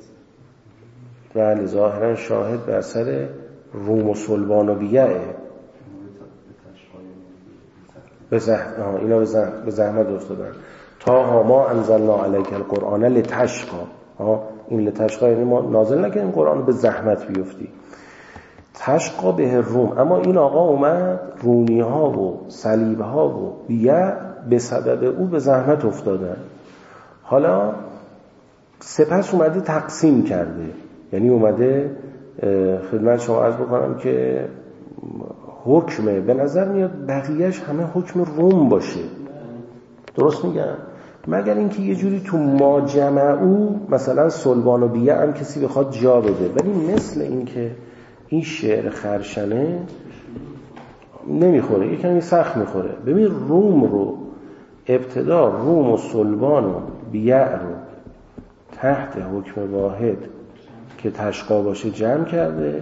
بله ظاهرا شاهد بر سر روم و صلبان و بیعه. اینا به زحمت افتادن. تا ما انزلنا علیک القرآن لتشقی. این لتشقی یعنی ما نازل نکنیم قرآن به زحمت بیفتی. تشقی به روم. اما این آقا اومد رومی ها و صلیب ها و بیعه به سبب او به زحمت افتادن. حالا سپس اومده تقسیم کرده، یعنی اومده خدمت شما عرض بکنم که حکمه به نظر میاد بقیهش همه حکم روم باشه. درست میگم؟ مگر اینکه یه جوری تو ما جمعو مثلا صلبان و بیعه هم کسی بخواد جا بده، ولی مثل اینکه این شعر خرشنه نمیخوره، یکمی سخت میخوره. ببین روم رو ابتدا روم و صلبان و بیعه رو تحت حکم واحد که تشقا باشه جمع کرده،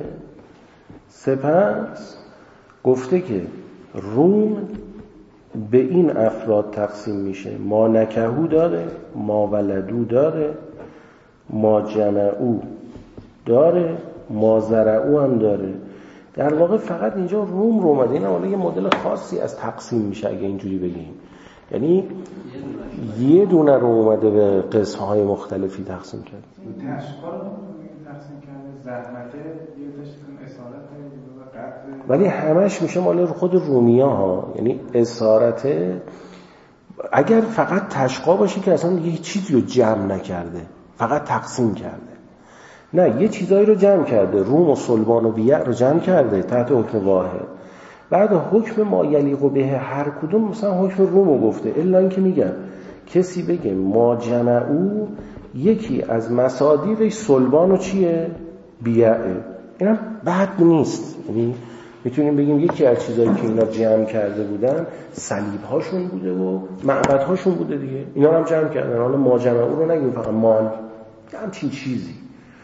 سپس گفته که روم به این افراد تقسیم میشه. ما نکهو داره، ما ولدو داره، ما جمعو داره، ما زرعو هم داره. در واقع فقط اینجا روم رو اومده. این حالا یه مدل خاصی از تقسیم میشه اگه اینجوری بگیم، یعنی یه دونه رو اومده به قسم‌های مختلفی تقسیم کرد. تشقا رو تقسیم کرده، زحمته یه تشکیل اسارت، ولی همش میشه مال خود رومیا ها. یعنی اسارته اگر فقط تشقا باشه که اصلا یه چیزی رو جمع نکرده، فقط تقسیم کرده. نه، یه چیزایی رو جمع کرده، روم و صلبان و بیع رو جمع کرده تحت حکم واحد. بعد حکم ما یلیق به هر کدوم مثلا حکم روم رو گفته. الا اینکه میگم کسی بگه ما جمعو یکی از مصادیقش صلبان و چیه؟ بیعه. اینم بد نیست. یعنی میتونیم بگیم یکی از چیزایی که اینا جمع کرده بودن صلیب هاشون بوده و معبد هاشون بوده دیگه. اینا هم جمع کردن. حالا ما جمعو رو نگیم فقط مال، همچین چیزی.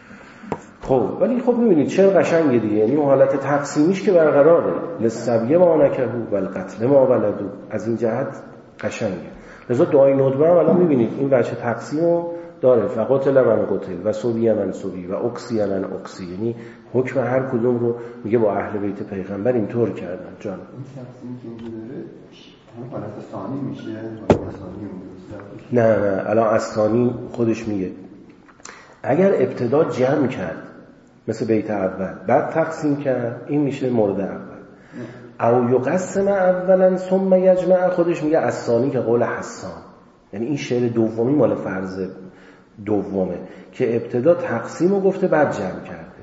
خب ولی خب میبینید چه قشنگه دیگه. یعنی اون حالت تقسیمیش که برقراره، للسبیه ما نکهو و القتل ما ولدو، از این جهت قشنگه. لذا دعای ندبه هم الان میبینید این وجه تقسیمو داره. فقتل من قتل و صبی من صبی و اقسی من اقسی، یعنی حکم هر کدوم رو میگه با اهل بیت پیغمبر اینطور کردن. جان این تقسیمی که اینجا داره همون حالت ثانی میشه، حالت ثانی نه الان از ثانی خودش میگه اگر ابتدا جمع کرد مثل بیت اول بعد تقسیم کرد، این میشه مورد اول. او یقسم اولا ثم یجمع، خودش میگه از ثانی که قول حسان. یعنی این شعر دومی مال فرض دومه که ابتدا تقسیم رو گفته بعد جمع کرده.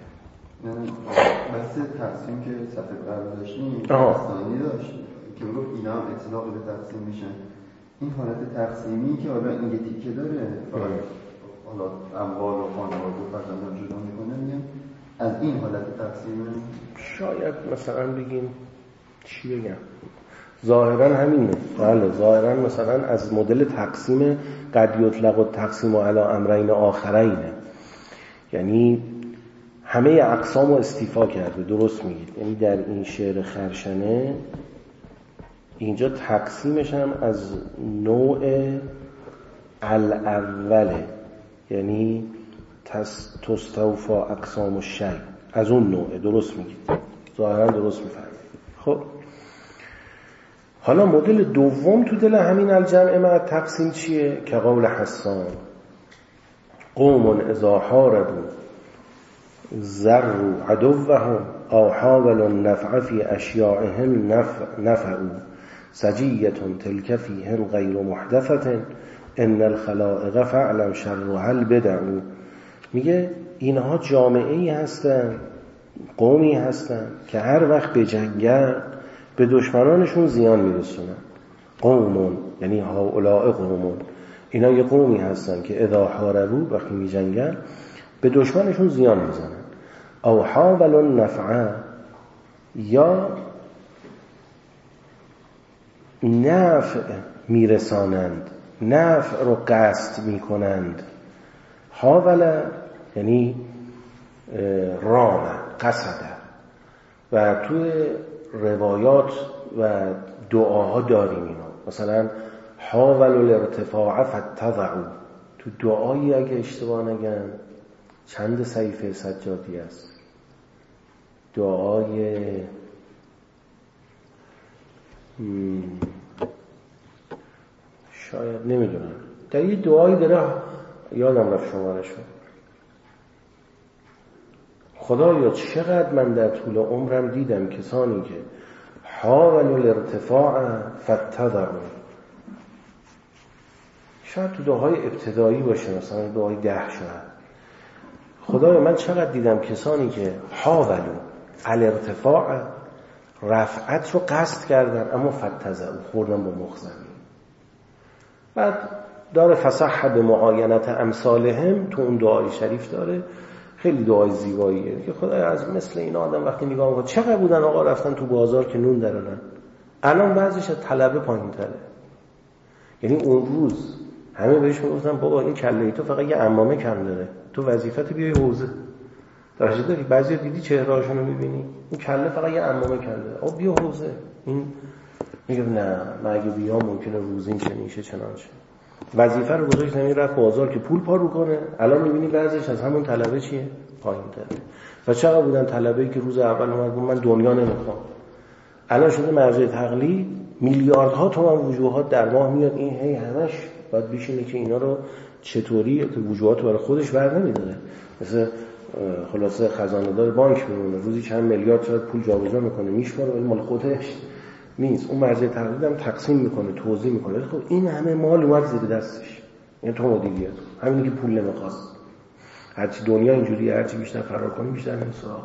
بس تقسیم که صفحه قبل داشتیم ثانی داشت که گفت اینا هم اطلاق به تقسیم میشن. این حالت تقسیمی که حالا این یه تیکه داره حالا اموال و خانواد و فرزندان جدا میکنه، میگم از این حالت تقسیم شاید مثلا بگیم چی بگم، ظاهرا همینه. بله ظاهرا مثلا از مدل تقسیم قد یطلق التقسیم علی امرین آخرینه، یعنی همه اقسام رو استیفا کرده. درست میگید، یعنی در این شعر خرشنه اینجا تقسیمش هم از نوع الاوله، یعنی تستوفا اقسام الشی، از اون نوعه. درست میگید، ظاهرا درست میفهمید. خب حالا مدل دوم تو دل همین الجمع مع تقسیم چیه؟ که قول حسان قوم اذا حاربوا ذروا عدوهم او حاولوا النفع في اشیاعهم نفعوا سجیة تلك فیهم غیر محدثة ان الخلائق فعلا شرها البدع. میگه اینها جامعه‌ای هستن، قومی هستن که هر وقت به جنگن به دشمنانشون زیان میرسونن. قومون یعنی هؤلاء قومون، اینا یه قومی هستن که اذا حاربوا، وقتی می جنگن به دشمنشون زیان میزنن. او حاولوا النفع، یا نفع میرسانند، نفع رو قصد میکنند. حاول یعنی رام، قصده. و توی روایات و دعاها داریم اینا، مثلا حاولوا الارتفاع فاتضعوا. تو دعایی اگه اشتباه نگم چند صحیفه سجادی است، دعای شاید نمیدونم، در یه دعایی داره، یادم رفت شمارشو. خدایا چقدر من در طول عمرم دیدم کسانی که حاولوا الارتفاع فاتضعوا، شاید تو دعاهای ابتدایی باشه، مثلا دعای 10 شاید. خدایا من چقدر دیدم کسانی که حاولوا الارتفاع، رفعت رو قصد کردن، اما فاتضعوا، خوردن با مخ زمین. بعد داره فصح به معاینت امثالهم، تو اون دعای شریف داره، خیلی دعای زیباییه که خدایا از مثل این آدم وقتی نگاه می‌کنه، چقدر بودن آقا رفتن تو بازار که نون درارن، الان بعضیش از طلبه پایین‌تره. یعنی اون روز همه بهش میگفتن بابا این کله تو فقط یه عمامه کم داره، تو وظیفت بیای حوزه. درجه داری بعضی دیدی چهرهاشون رو می‌بینی، این کله فقط یه عمامه کم داره، آ بیا حوزه. این میگه نه من اگه بیام ممکنه روزین چه میشه چنانچه. وظیفه رو گذاشت زمین، رفت بازار که پول پارو کنه. الان می‌بینی بعضیش از همون طلبه چیه؟ پایین‌تره. و چقدر بودن طلبه‌ای که روز اول اومد گفت من دنیا نمیخوام، الان شده مرجع تقلید، میلیاردها تومان وجوهات در ماه میاد، این هی همش باید بشینه که اینا رو چطوری وجوهات برای خودش بر نمیداره. مثل خلاصه خزانه‌دار بانک میمونه، روزی چند میلیارد شاید پول جابجا میکنه میشماره، ولی مال خودش نیست. اون مرجع تقلید هم تقسیم میکنه، توزیع میکنه. خب این همه مال اومد زیر دستش، این تو مدیریت، همینی که پول نمیخواست. هرچی دنیا اینجوری، هرچی بیشتر فرار کنی بیشتر نمیسراغ.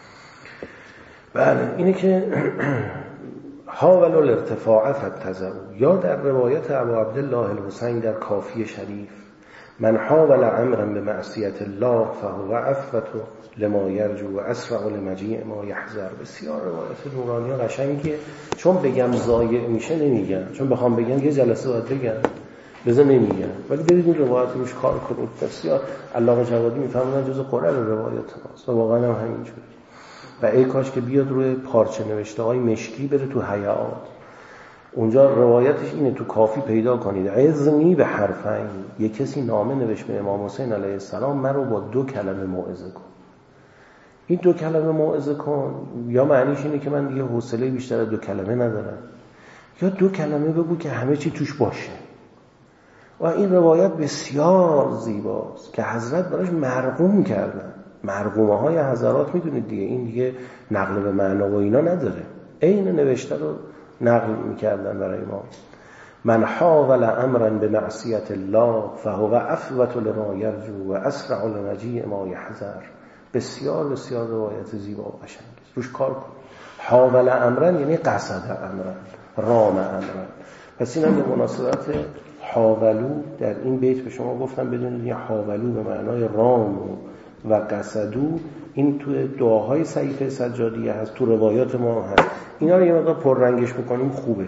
بله اینه که حاولوا الارتفاع فاتضعوا. یا در روایت ابو عبدالله الحسین در کافی شریف، من حاول امرا بمعصیت الله فهو افوت لما یرجو و اسرع لمجیء ما یحذر. بسیار روایت نورانی قشنگیه، چون بگم ضایع میشه نمیگم، چون بخوام بگم یه جلسه باید بگم لذا نمیگم، ولی برید این روایت روش کار کنید. بسیار علامه جوادی میفهمن جزء قرآن روایت ماست و واقعا هم همینجوره. و ای کاش که بیاد روی پارچه نوشته های مشکی بره تو حیات، اونجا روایتش اینه، تو کافی پیدا کنید عظمی به حرفین، یه کسی نامه نوشت به امام حسین علیه السلام، من رو با 2 کلمه موعظه کن. این 2 کلمه موعظه کن یا معنیش اینه که من دیگه حوصله بیشتر از 2 کلمه ندارم، یا 2 کلمه بگو که همه چی توش باشه. و این روایت بسیار زیباست که حضرت براش مرقوم کردن. مرقومه های حضرات میدونید دیگه، این دیگه نقل به معنا و اینا نداره، عین نوشته رو نقل میکردن برای ما. من حاول امرا بمعصیت الله فهو افوت لما یرجو و اسرع لمجیء ما یحذر. بسیار بسیار روایت زیبا و قشنگ، روش کار کن. حاول امرا یعنی قصد امرا، رام امرا. پس این هم به مناسبت حاولو در این بیت به شما گفتم بدونید، یه حاولو به معنای رام و و قصدو، این تو دعاهای صحیفه سجادیه هست، تو روایات ما هست. اینا رو یه مقدار پررنگش بکنیم خوبه.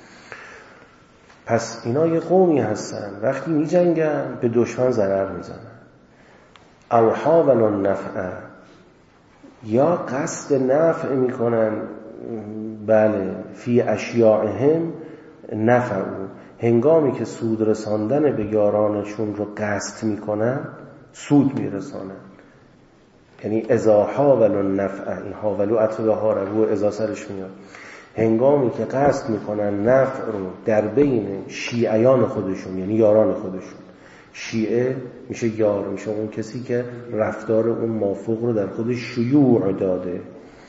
پس اینا یه قومی هستن وقتی می جنگن به دشمن ضرر میزنن. او حاولوا النفع، یا قصد نفع میکنن، بله، فی اشیاعهم نفعو، هنگامی که سود رساندن به یارانشون رو قصد میکنن سود میرسانن. یعنی اذا حاولوا النفع، این حاولو عطف به حاربو اذا سرش میاد، هنگامی که قصد میکنن نفع رو در بین شیعیان خودشون، یعنی یاران خودشون. شیعه میشه یار، میشه اون کسی که رفتار اون مافوق رو در خودش شیوع داده،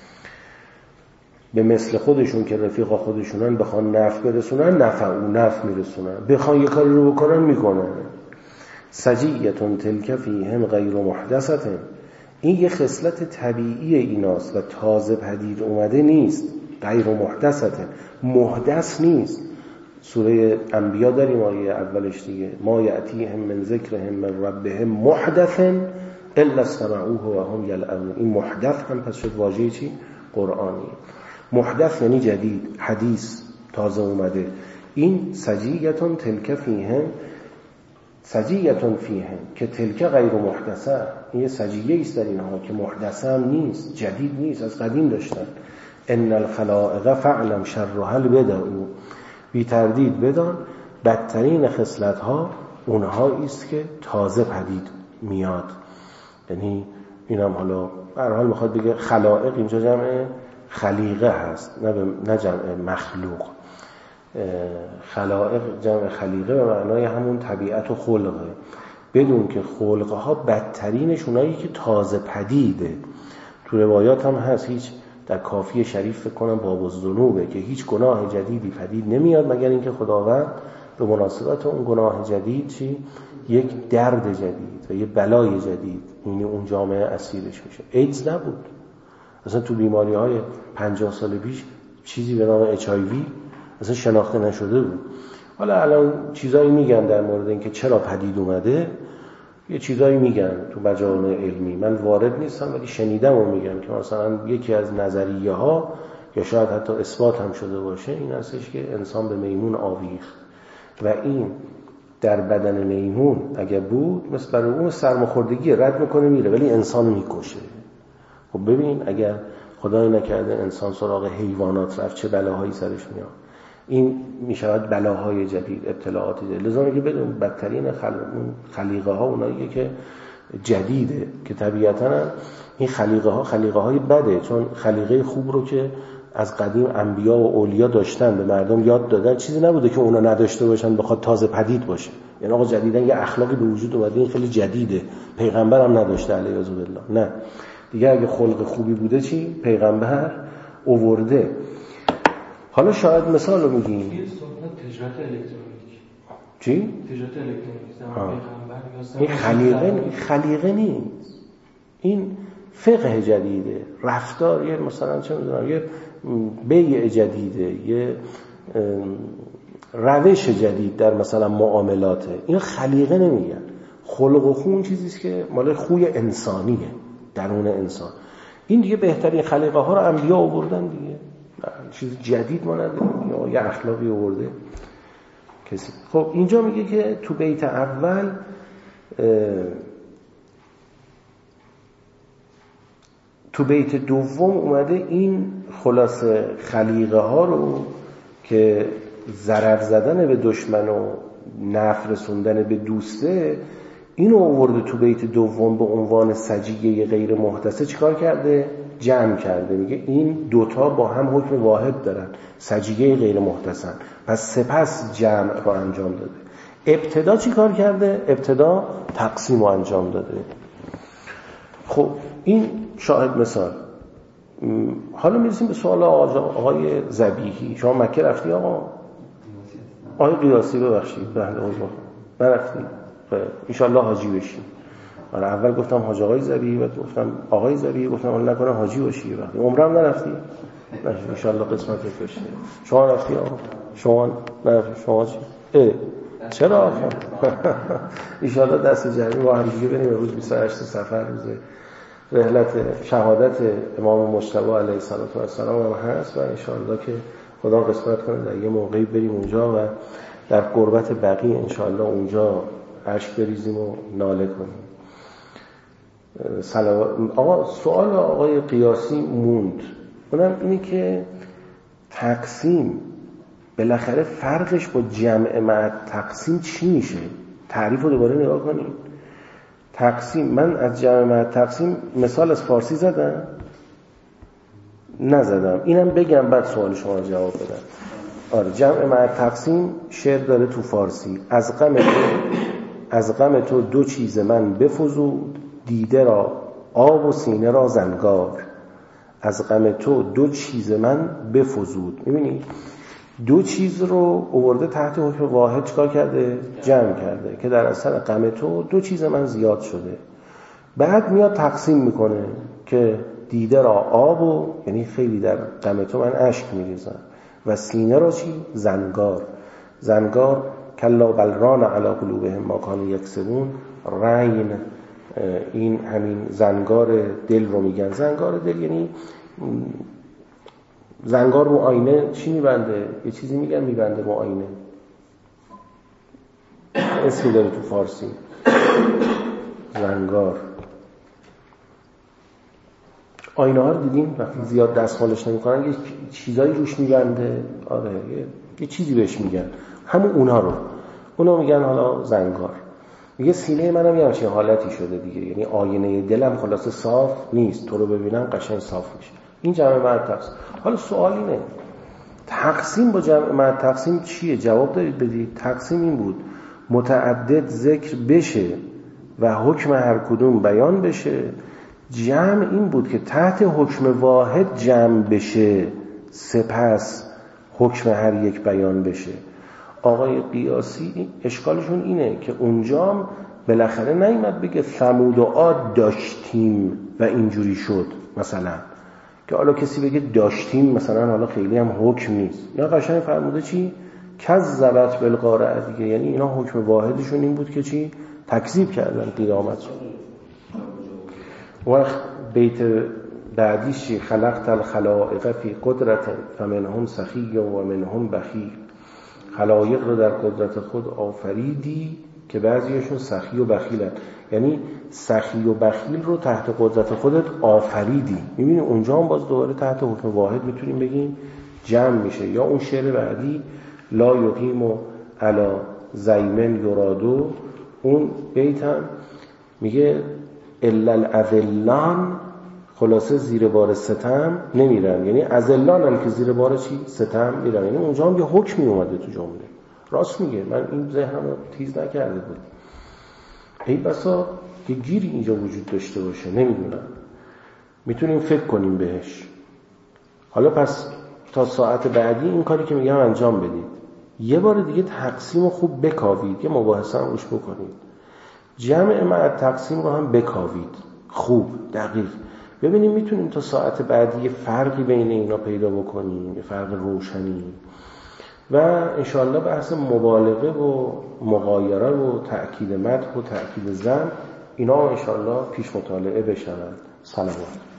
به مثل خودشون که رفیقا خودشونن بخوان نفع برسونن نفع میرسونن، بخوان یه کاری رو بکنن میکنن. سجیتون تلک فیهم غیر محدثه، این یه خصلت طبیعی ایناست و تازه پدید اومده نیست. غیر محدثه، محدث نیست. سوره انبیاء داریم آیه اولش دیگه، ما یأتیهم من ذکرهم من ربهم محدث الا استمعوه و هم یلعبون. این محدث هم پس شد واژه چی؟ قرآنی. محدث یعنی جدید، حدیث، تازه اومده. این سجیتون تلک فیهم، سجیتون فیهم که تلک غیر محدثه، این یه سجیه است در اینها که محدثه هم نیست، جدید نیست، از قدیم داشتن. ان الخلائق فعلم شرها البدع، بی تردید بدان بدترین خصلت ها اونهایی است که تازه پدید میاد. یعنی اینم حالا به هر حال میخواد بگه خلائق، اینجا جمع خلیقه هست، نه جمع مخلوق. خلائق جمع خلیقه به معنای همون طبیعت و خلقه، بدون که خلقه ها بدترینش اونایی که تازه پدیده. تو روایات هم هست، هیچ در کافی شریف فکر کنم باب الذنوبه که هیچ گناه جدیدی پدید نمیاد مگر اینکه خداوند به مناسبت اون گناه جدید چی؟ یک درد جدید و یک بلای جدید، یعنی اون جامعه اسیرش میشه. ایدز نبود اصلا، تو بیماری های 50 سال پیش چیزی به نام HIV اصلا شناخته نشده بود. حالا الان چیزایی میگن در مورد اینکه چرا پدید اومده، یه چیزایی میگن تو مجامع علمی، من وارد نیستم ولی شنیدم و میگم که مثلا یکی از نظریه ها یا شاید حتی اثبات هم شده باشه این هستش که انسان به میمون آویخت و این در بدن میمون اگه بود مثل برای اون سرماخوردگی رد میکنه میره ولی انسان میکشه. خب ببین اگر خدای نکرده انسان سراغ حیوانات رفت چه بلاهایی سرش میاد. این میشود بلاهای جدید، ابتلاعات جدید. لذا میگه بدون بدترین خلیقه ها اونایی که جدیده که طبیعتاً این خلیقه های بده، چون خلیقه خوب رو که از قدیم انبیا و اولیا داشتن به مردم یاد دادن، چیزی نبوده که اونا نداشته باشن بخواد تازه پدید باشه. یعنی آقا جدیدن یه اخلاقی به وجود اومده، این خیلی جدیده، پیغمبر هم نداشته علیه بالله. نه دیگه اگه خلق خوبی بوده چی؟ پیغمبر آورده. حالا شاید مثال رو میگیم تجارت الکترونیک. چی؟ تجارت الکترونیک. این خلیقه نیست، این فقه جدیده، رفتار، یه مثلا چه میدونم یه بیع جدیده، یه روش جدید در مثلا معاملاته. این خلیقه نمیگن. خلق و خون چیزیست که مال خوی انسانیه، درون انسان. این دیگه بهترین خلیقه ها رو انبیا آوردن دیگه، چیز جدید ما نداریم یا یه اخلاقی آورده کسی. خب اینجا میگه که تو بیت اول تو بیت دوم اومده این خلاصه خلیقه ها رو که ضرر زدن به دشمن و نفع رسوندن به دوسته، اینو آورده تو بیت دوم به عنوان سجیه غیر محدثه. چیکار کرده؟ جمع کرده. میگه این دوتا با هم حکم واحد دارن، سجیه غیر محدثن، پس سپس جمع رو انجام داده. ابتدا چیکار کرده؟ ابتدا تقسیم رو انجام داده. خب این شاهد مثال. حالا میرسیم به سوال آقای ذبیحی. شما مکه رفتی آقا؟ آقای قیاسی ببخشید بنده عذر نرفتید. انشالله حاجی بشیم. من اول گفتم حاج آقای ذبیحی، بعد گفتم آقای ذبیحی، گفتم الله نکنه حاجی باشی. وقتی عمرم نرفتی؟ نه انشالله قسمتت بشه. شما رفتی آقا؟ شما نرفتی؟ شما چی؟ چرا ایشالا دست جمعی با هم دیگه بریم روز 28 سفر روز رحلت شهادت امام مجتبی علیه السلام هم هست و انشاءالله که خدا قسمت کنه در یه موقعی بریم اونجا و در قربت بقیع انشاءالله اونجا اشک بریزیم و ناله کنیم. آقا سوال آقای قیاسی موند، اونم اینه که تقسیم بالاخره فرقش با جمع مع تقسیم چی میشه؟ تعریف رو دوباره نگاه کنیم. تقسیم، من از جمع مع تقسیم مثال از فارسی زدم؟ نزدم. اینم بگم بعد سوال شما رو جواب بدم. آره، جمع مع تقسیم شعر داره تو فارسی. از غم تو دو چیز من بفزود، دیده را آب و سینه را زنگار. از غم تو دو چیز من بفزود. می‌بینی دو چیز رو آورده تحت حکم واحد چکار کرده؟ جمع کرده که در اثر غم تو دو چیز من زیاد شده. بعد میاد تقسیم میکنه که دیده را آب و یعنی خیلی در غم تو من اشک میریزم و سینه را چی؟ زنگار. زنگار کلا بل ران علی قلوبهم ما کانوا یکسبون. رین این همین زنگار دل رو میگن. زنگار دل یعنی زنگار رو آینه چی میبنده؟ یه چیزی میگن میبنده رو آینه، اسمی داره تو فارسی زنگار. آینه ها رو دیدین وقتی زیاد دستمالش نمیکنن یه چیزایی روش میبنده. آره یه چیزی بهش میگن، همون اونا میگن حالا زنگار. میگه سینه منم یه همچین حالتی شده دیگه، یعنی آینه دلم خلاصه صاف نیست، تو رو ببینم قشنگ صاف میشه. این جمع مع تقسیم. حالا سوال اینه تقسیم با جمع مع تقسیم چیه؟ جواب دارید بدید. تقسیم این بود متعدد ذکر بشه و حکم هر کدوم بیان بشه. جمع این بود که تحت حکم واحد جمع بشه سپس حکم هر یک بیان بشه. آقای قیاسی اشکالشون اینه که اونجام بالاخره نیامد بگه ثمود و عاد داشتیم و اینجوری شد مثلا، که حالا کسی بگه داشتیم مثلا حالا خیلی هم حکم نیست. یا قشنگ فرموده چی؟ کذبت بالقارعه دیگه، یعنی اینا حکم واحدشون این بود که چی؟ تکذیب کردن قیامت رو. وقت بیت بعدیش چی؟ خلقت الخلائق فی قدرت فمنهم سخی و منهم بخیل. خلایق رو در قدرت خود آفریدی که بعضیشون سخی و بخیلن، یعنی سخی و بخیل رو تحت قدرت خودت آفریدی. میبینی اونجا هم باز دوباره تحت حکم واحد میتونیم بگیم جمع میشه. یا اون شعر بعدی لا یقیم علی زیمن یرادو، اون بیت هم میگه الا الاذلان، خلاصه زیر بار ستم نمیرن، یعنی اذلان هم که زیر بار چی؟ ستم میرن. یعنی اونجا هم یه حکمی اومده تو جمله. راست میگه، من این ذهنم رو تیز نکرده بود. ای بسا یه گیری اینجا وجود داشته باشه، نمیدونم، میتونیم فکر کنیم بهش. حالا پس تا ساعت بعدی این کاری که میگم انجام بدید. یه بار دیگه تقسیم رو خوب بکاوید، یه مباحثه هم روش بکنید. جمع مع تقسیم رو هم بکاوید خوب دقیق، ببینیم میتونیم تا ساعت بعدی یه فرقی بین اینا پیدا بکنیم، یه فرق روشنی. و انشاءالله بحث مبالغه و مغایره و تأکید مدح و تأکید ذم اینا انشاءالله پیش مطالعه بشن. سلام.